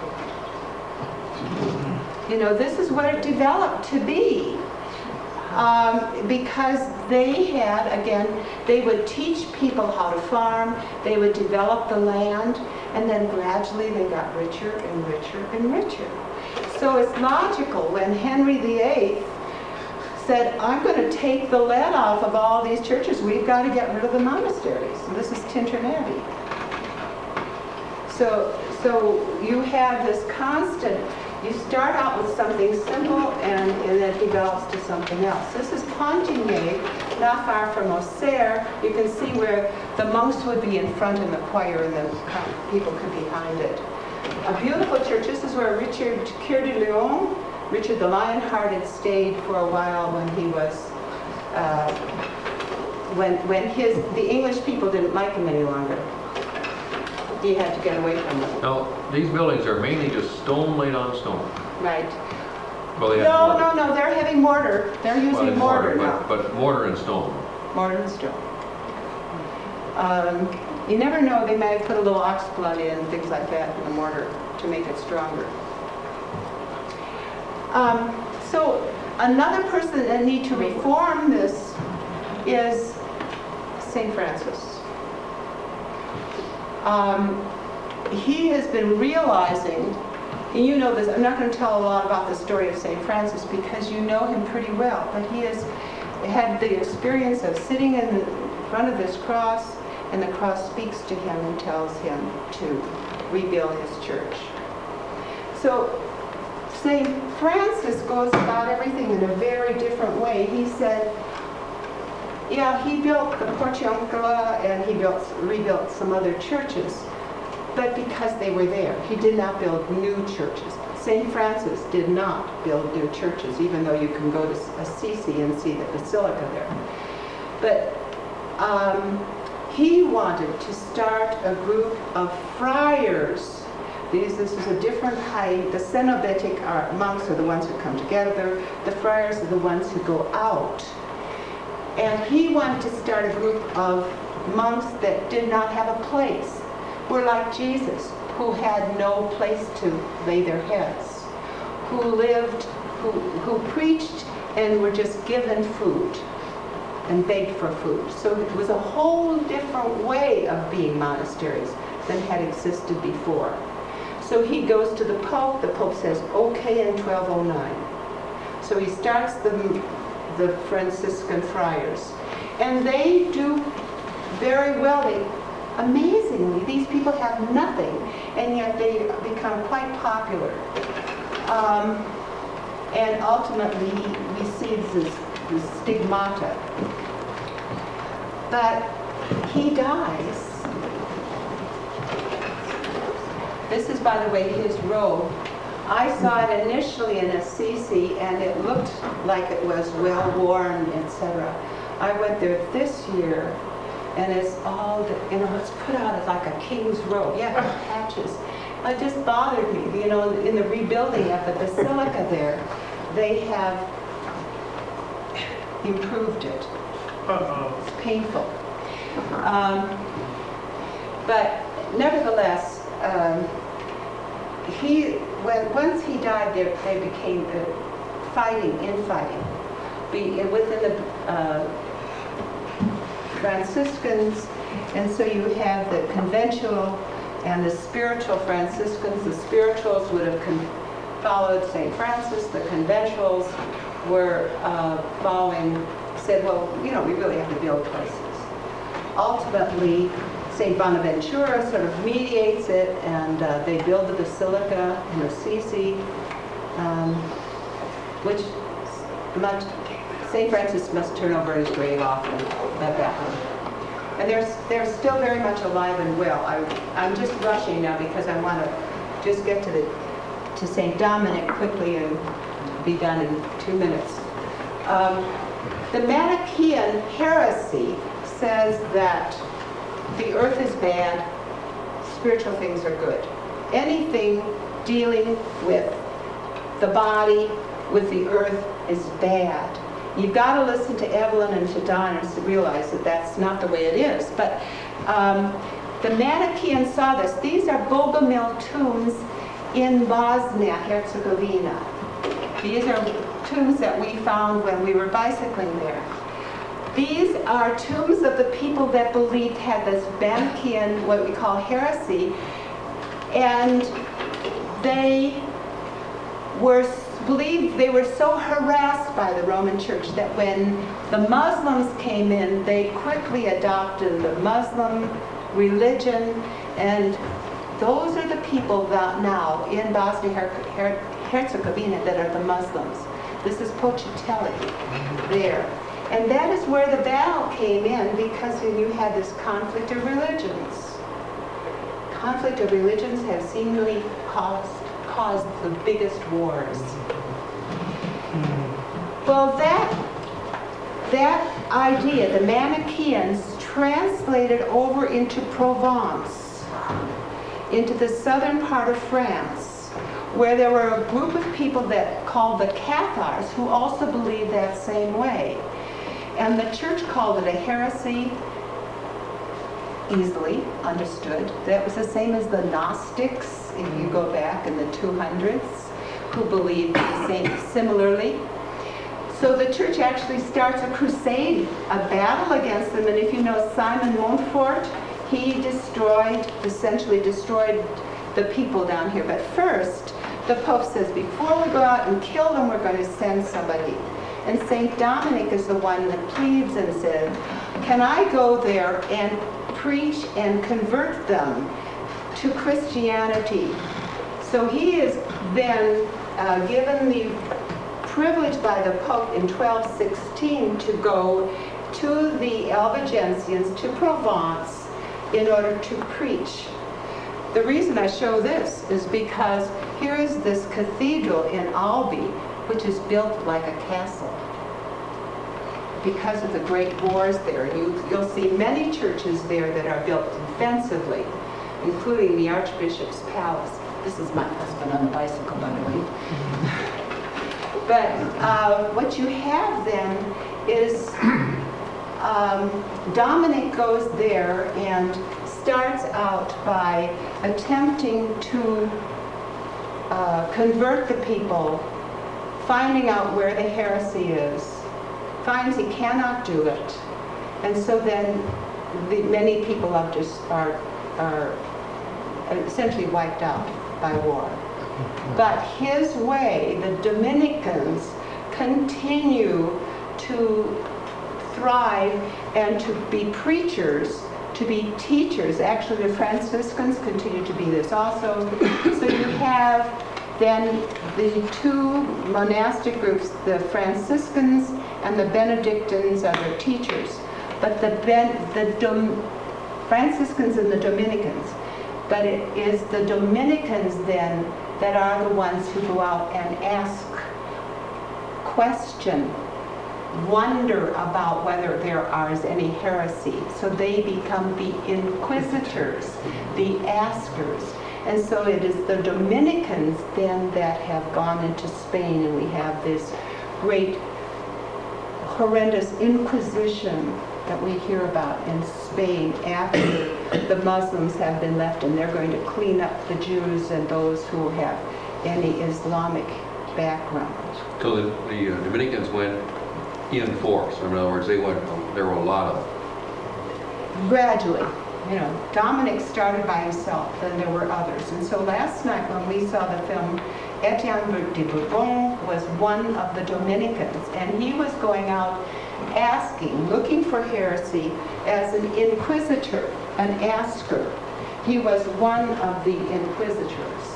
You know, this is what it developed to be. Because they had, again, they would teach people how to farm, they would develop the land, and then gradually they got richer and richer and richer. So it's logical when Henry VIII said, I'm going to take the lead off of all these churches. We've got to get rid of the monasteries. And this is Tintern Abbey. So you have this constant, you start out with something simple and it develops to something else. This is Pontigny, not far from Auxerre. You can see where the monks would be in front in the choir and the people could be behind it. A beautiful church. This is where Richard Coeur de Lion, Richard the Lionhearted, stayed for a while when he was, the English people didn't like him any longer. He had to get away from them. Now, these buildings are mainly just stone laid on stone. Right. Well, they have mortar. No, they're having mortar. They're using mortar now. But mortar and stone. Mortar and stone. You never know, they might have put a little ox blood in, things like that in the mortar to make it stronger. So another person that needs to reform this is St. Francis. He has been realizing, and you know this, I'm not going to tell a lot about the story of St. Francis because you know him pretty well, but he has had the experience of sitting in front of this cross, and the cross speaks to him and tells him to rebuild his church. So St. Francis goes about everything in a very different way. He said, yeah, he built the Porciuncula and he rebuilt some other churches, but because they were there. He did not build new churches. St. Francis did not build new churches, even though you can go to Assisi and see the basilica there. But he wanted to start a group of friars. This is a different height. The Cenobitic monks are the ones who come together. The friars are the ones who go out. And he wanted to start a group of monks that did not have a place, were like Jesus, who had no place to lay their heads, who lived, who preached and were just given food and begged for food. So it was a whole different way of being monasteries than had existed before. So he goes to the Pope says, okay, in 1209. So he starts the Franciscan friars. And they do very well. Amazingly, these people have nothing, and yet they become quite popular. And ultimately, he receives this stigmata. But he dies. This is, by the way, his robe. I saw it initially in Assisi, and it looked like it was well worn, etc. I went there this year, and it's all, it's put out as like a king's robe. Yeah, patches. It just bothered me. In the rebuilding of the basilica there, they have improved it. It's painful. But nevertheless, once he died, they became infighting within the Franciscans, and so you have the conventual and the spiritual Franciscans. The spirituals would have followed St. Francis. The conventuals were said, well, we really have to build places. Ultimately, St. Bonaventura sort of mediates it, and they build the basilica in Assisi, which St. Francis must turn over his grave often at that one. And they're still very much alive and well. I'm just rushing now because I want to just get to St. Dominic quickly and be done in 2 minutes. The Manichaean heresy says that the earth is bad, spiritual things are good. Anything dealing with the body, with the earth, is bad. You've got to listen to Evelyn and to Don to realize that that's not the way it is. But the Manichaeans saw this. These are Bogomil tombs in Bosnia-Herzegovina. These are tombs that we found when we were bicycling there. These are tombs of the people that believed had this Manichaean, what we call heresy, and they believed they were so harassed by the Roman Church that when the Muslims came in, they quickly adopted the Muslim religion, and those are the people that now in Bosnia-Herzegovina that are the Muslims. This is Pocatelli there. And that is where the battle came in, because you had this conflict of religions. Conflict of religions have seemingly caused the biggest wars. Well, that idea, the Manichaeans translated over into Provence, into the southern part of France, where there were a group of people that called the Cathars who also believed that same way. And the church called it a heresy, easily understood. That was the same as the Gnostics, if you go back in the 200s, who believed similarly. So the church actually starts a crusade, a battle against them. And if you know Simon Montfort, he essentially destroyed the people down here. But first, the Pope says, before we go out and kill them, we're going to send somebody. And St. Dominic is the one that pleads and says, can I go there and preach and convert them to Christianity? So he is then given the privilege by the Pope in 1216 to go to the Albigensians, to Provence, in order to preach. the reason I show this is because here is this cathedral in Albi, which is built like a castle. Because of the great wars there, you'll see many churches there that are built defensively, including the Archbishop's Palace. This is my husband on a bicycle, by the way. But what you have then is Dominic goes there and starts out by attempting to convert the people, finding out where the heresy is, finds he cannot do it, and so then many people are essentially wiped out by war. But his way, the Dominicans continue to thrive and to be preachers, to be teachers. Actually, the Franciscans continue to be this also. So you have then the two monastic groups, the Franciscans and the Benedictines are their teachers. But the Franciscans and the Dominicans. But it is the Dominicans then that are the ones who go out and ask, question, wonder about whether there is any heresy. So they become the inquisitors, the askers. And so it is the Dominicans then that have gone into Spain, and we have this great horrendous inquisition that we hear about in Spain after the Muslims have been left, and they're going to clean up the Jews and those who have any Islamic background. So the Dominicans went in force. In other words, there were a lot of them. Gradually. Dominic started by himself, then there were others. And so last night when we saw the film, Etienne de Bourbon was one of the Dominicans, and he was going out asking, looking for heresy as an inquisitor, an asker. He was one of the inquisitors.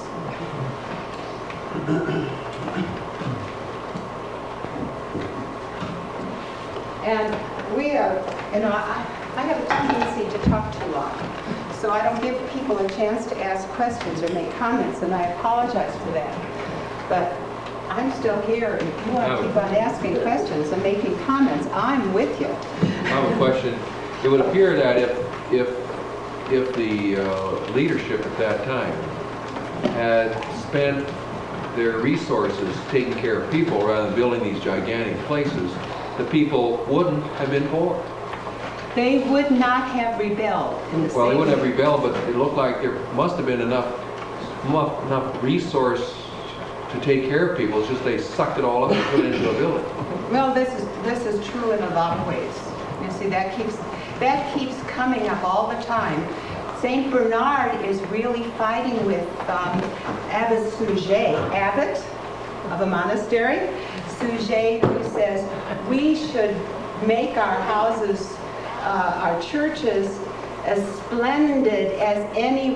And we have, I have a tendency to talk too long, so I don't give people a chance to ask questions or make comments, and I apologize for that. But I'm still here, and if you want to keep on asking questions and making comments, I'm with you. I have a question. It would appear that if the leadership at that time had spent their resources taking care of people rather than building these gigantic places, the people wouldn't have been poor. They would not have rebelled in the same Well, they wouldn't have way. rebelled, but it looked like there must have been enough resource to take care of people. It's just they sucked it all up and put it into a building. Well, this is true in a lot of ways. You see, that keeps coming up all the time. Saint Bernard is really fighting with Abbot Suger, abbot of a monastery. Suger, who says we should make our houses, our churches, as splendid as any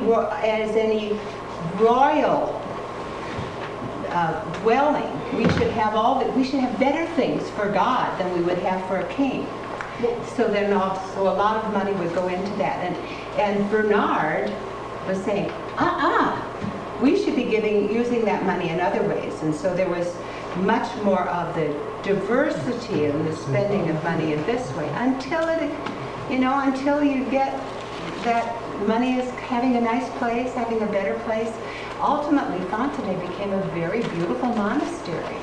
royal dwelling. We should have better things for God than we would have for a king. So then also a lot of money would go into that. And Bernard was saying, we should be using that money in other ways. And so there was much more of the diversity in the spending of money in this way until you get that money is having a nice place, having a better place. Ultimately, Fontenay became a very beautiful monastery.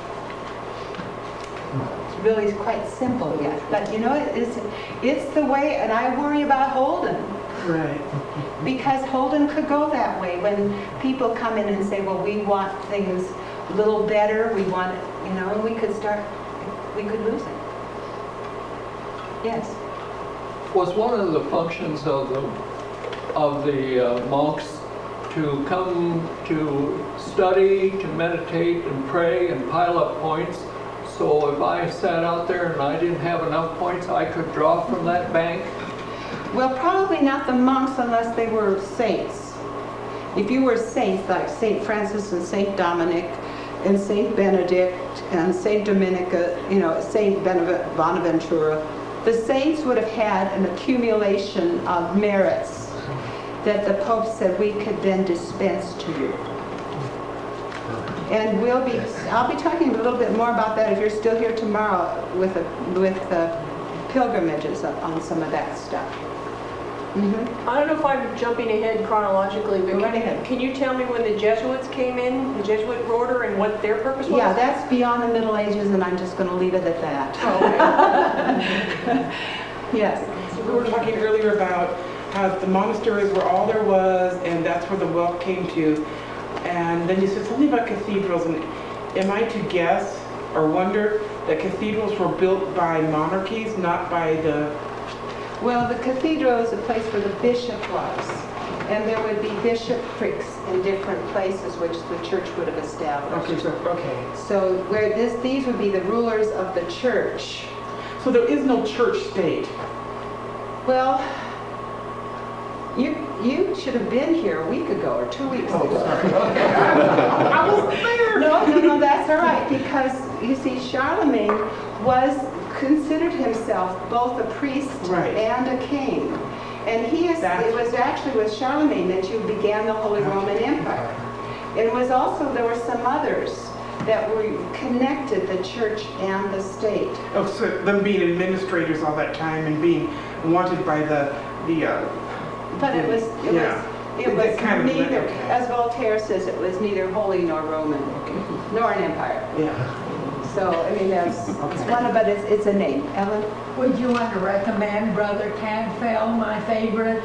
It's really quite simple yet, but it's the way. And I worry about Holden. Right. Because Holden could go that way when people come in and say, well, we want things a little better, we want, and we could lose it. Yes. Was one of the functions of the monks to come to study, to meditate and pray and pile up points? So if I sat out there and I didn't have enough points, I could draw from that bank? Well, probably not the monks unless they were saints. If you were saints like St. Francis and St. Dominic and St. Benedict and St. Dominica, St. Bonaventura, the saints would have had an accumulation of merits. that the Pope said we could then dispense to you. And I'll be talking a little bit more about that if you're still here tomorrow with pilgrimages on some of that stuff. Mm-hmm. I don't know if I'm jumping ahead chronologically, but Go right ahead. can you tell me when the Jesuits came in, the Jesuit order, and what their purpose was? Yeah, that's beyond the Middle Ages, and I'm just going to leave it at that. Yes. So we were talking earlier about how the monasteries were all there was, and that's where the wealth came to. And then you said something about cathedrals, and am I to guess or wonder that cathedrals were built by monarchies, not by the... Well, the cathedral is a place where the bishop was, and there would be bishoprics in different places which the church would have established. Okay. So where these would be the rulers of the church. So there is no church state. Well, you should have been here a week ago or 2 weeks ago. I wasn't there. No, that's all right, because you see, Charlemagne considered himself both a priest Right. and a king. And it was actually with Charlemagne that you began the Holy Roman Empire. It was also, there were some others that were connected, the church and the state. Oh, so them being administrators all that time and being wanted by the But it was kind of neither, okay. as Voltaire says, it was neither holy nor Roman, nor an empire. Yeah. So, I mean, it's one, but it's a name. Ellen? Would you want to recommend Brother Cadfael, my favorite?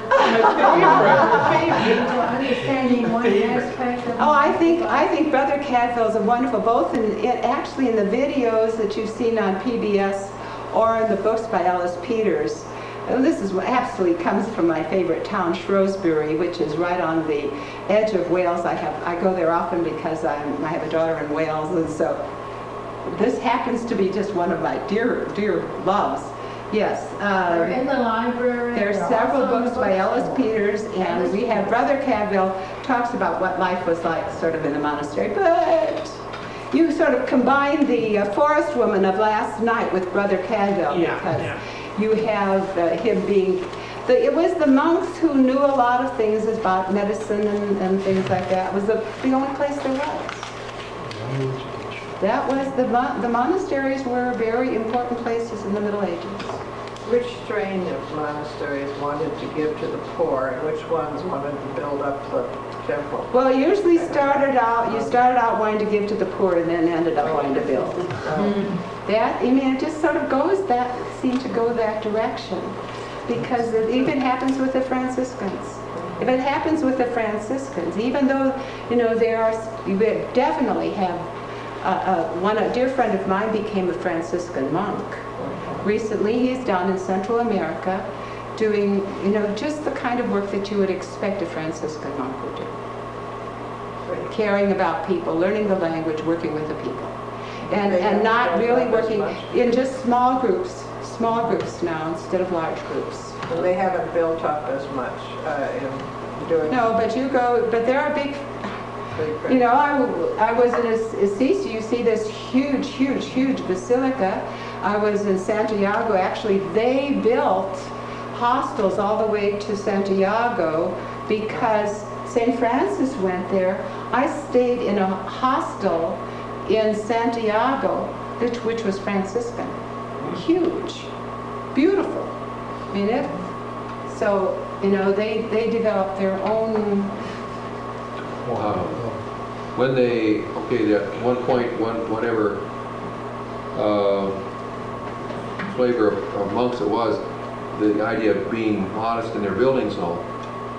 Understanding one aspect of Oh, I think Brother Cadfael is a wonderful, both actually in the videos that you've seen on PBS or in the books by Alice Peters. And this is what absolutely comes from my favorite town, Shrewsbury, which is right on the edge of Wales. I go there often because I have a daughter in Wales, and so this happens to be just one of my dear loves. Yes. They're in the library. There's several books by Ellis Peters, and we have Brother Cadfael talks about what life was like sort of in the monastery, but you sort of combine the forest woman of last night with Brother Cadfael because you have him being, it was the monks who knew a lot of things about medicine and things like that. It was the only place there was. That was, the monasteries were very important places in the Middle Ages. Which strain of monasteries wanted to give to the poor, and which ones wanted to build up the temple? Well, usually you started out wanting to give to the poor and then ended up wanting to build. It just sort of seemed to go that direction. Because it even happens with the Franciscans. If it happens with the Franciscans, even though, you definitely have, a dear friend of mine became a Franciscan monk. Recently, he's down in Central America doing, just the kind of work that you would expect a Franciscan monk would do. Caring about people, learning the language, working with the people. And not really working in just small groups now instead of large groups. And they haven't built up as much in doing... No, but there are big... I was in Assisi. You see this huge basilica. I was in Santiago. Actually, they built hostels all the way to Santiago because St. Francis went there. I stayed in a hostel in Santiago, which was Franciscan. Huge, beautiful. They developed their own. Wow. When at one point, whatever flavor of monks it was, the idea of being modest in their buildings and all,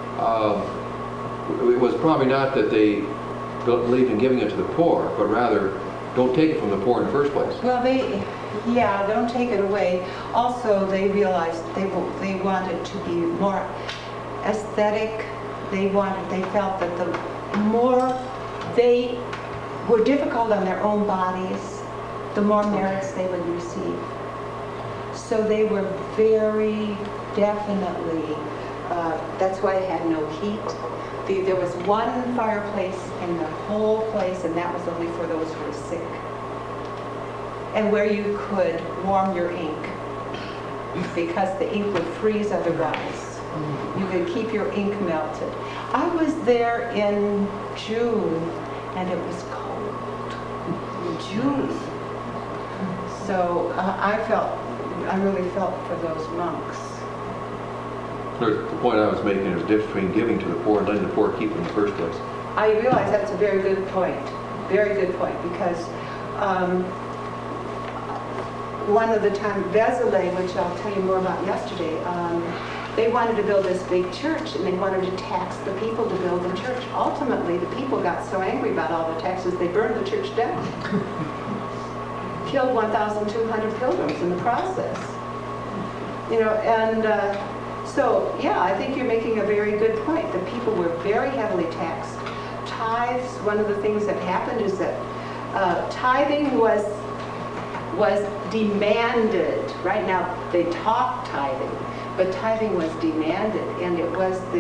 it was probably not that they don't believe in giving it to the poor, but rather don't take it from the poor in the first place. Well, don't take it away. Also, they realized they wanted to be more aesthetic. They felt that the more they were difficult on their own bodies, the more merits they would receive. So they were very definitely, that's why it had no heat. There was one fireplace in the whole place, and that was only for those who were sick. And where you could warm your ink, because the ink would freeze otherwise. You could keep your ink melted. I was there in June, and it was cold. In June. So I really felt for those monks. The point I was making is the difference between giving to the poor and letting the poor keep it in the first place. I realize that's a very good point. Very good point, because one of the times, Vézelay, which I'll tell you more about yesterday, they wanted to build this big church, and they wanted to tax the people to build the church. Ultimately, the people got so angry about all the taxes, they burned the church down. Killed 1,200 pilgrims in the process. You know, and so, yeah, I think you're making a very good point. The people were very heavily taxed. Tithes, one of the things that happened is that tithing was demanded. Right now, they talk tithing, but tithing was demanded, and it was the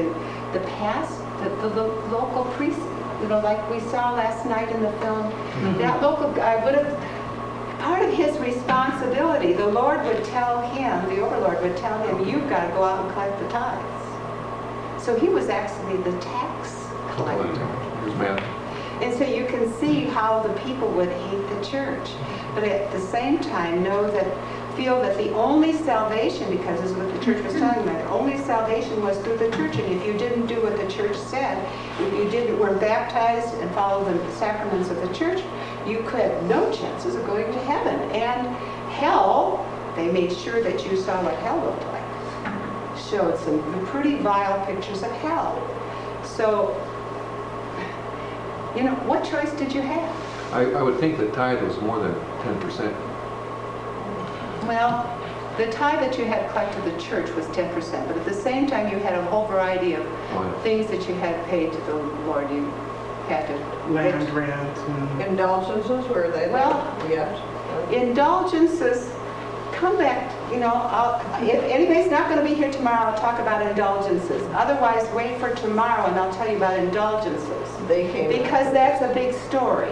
local priest, you know, like we saw last night in the film. That local guy would have, part of his responsibility, the Lord would tell him, the overlord would tell him, you've got to go out and collect the tithes. So he was actually the tax collector. And so you can see how the people would hate the church. But at the same time, feel that the only salvation, because this is what the church was telling them, the only salvation was through the church. And if you didn't do what the church said, if you weren't baptized and follow the sacraments of the church, you could have no chances of going to heaven. And hell, they made sure that you saw what hell looked like. Showed some pretty vile pictures of hell. So, you know, what choice did you have? I would think the tithe was more than 10%. Well, the tithe that you had collected to the church was 10%, but at the same time you had a whole variety of things that you had paid to the Lord. You had to... Land rent and... Indulgences, were they? Well, yes. Indulgences, come back, you know, if anybody's not going to be here tomorrow, I'll talk about indulgences. Otherwise, wait for tomorrow and I'll tell you about indulgences. They came because that's a big story.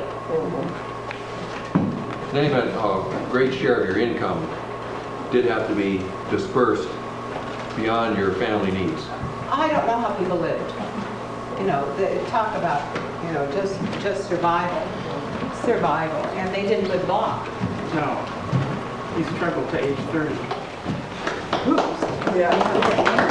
In any event, a great share of your income did have to be dispersed beyond your family needs. I don't know how people lived. You know, they talk about, you know, just survival. And they didn't live long. No. He struggled to age 30. Yeah.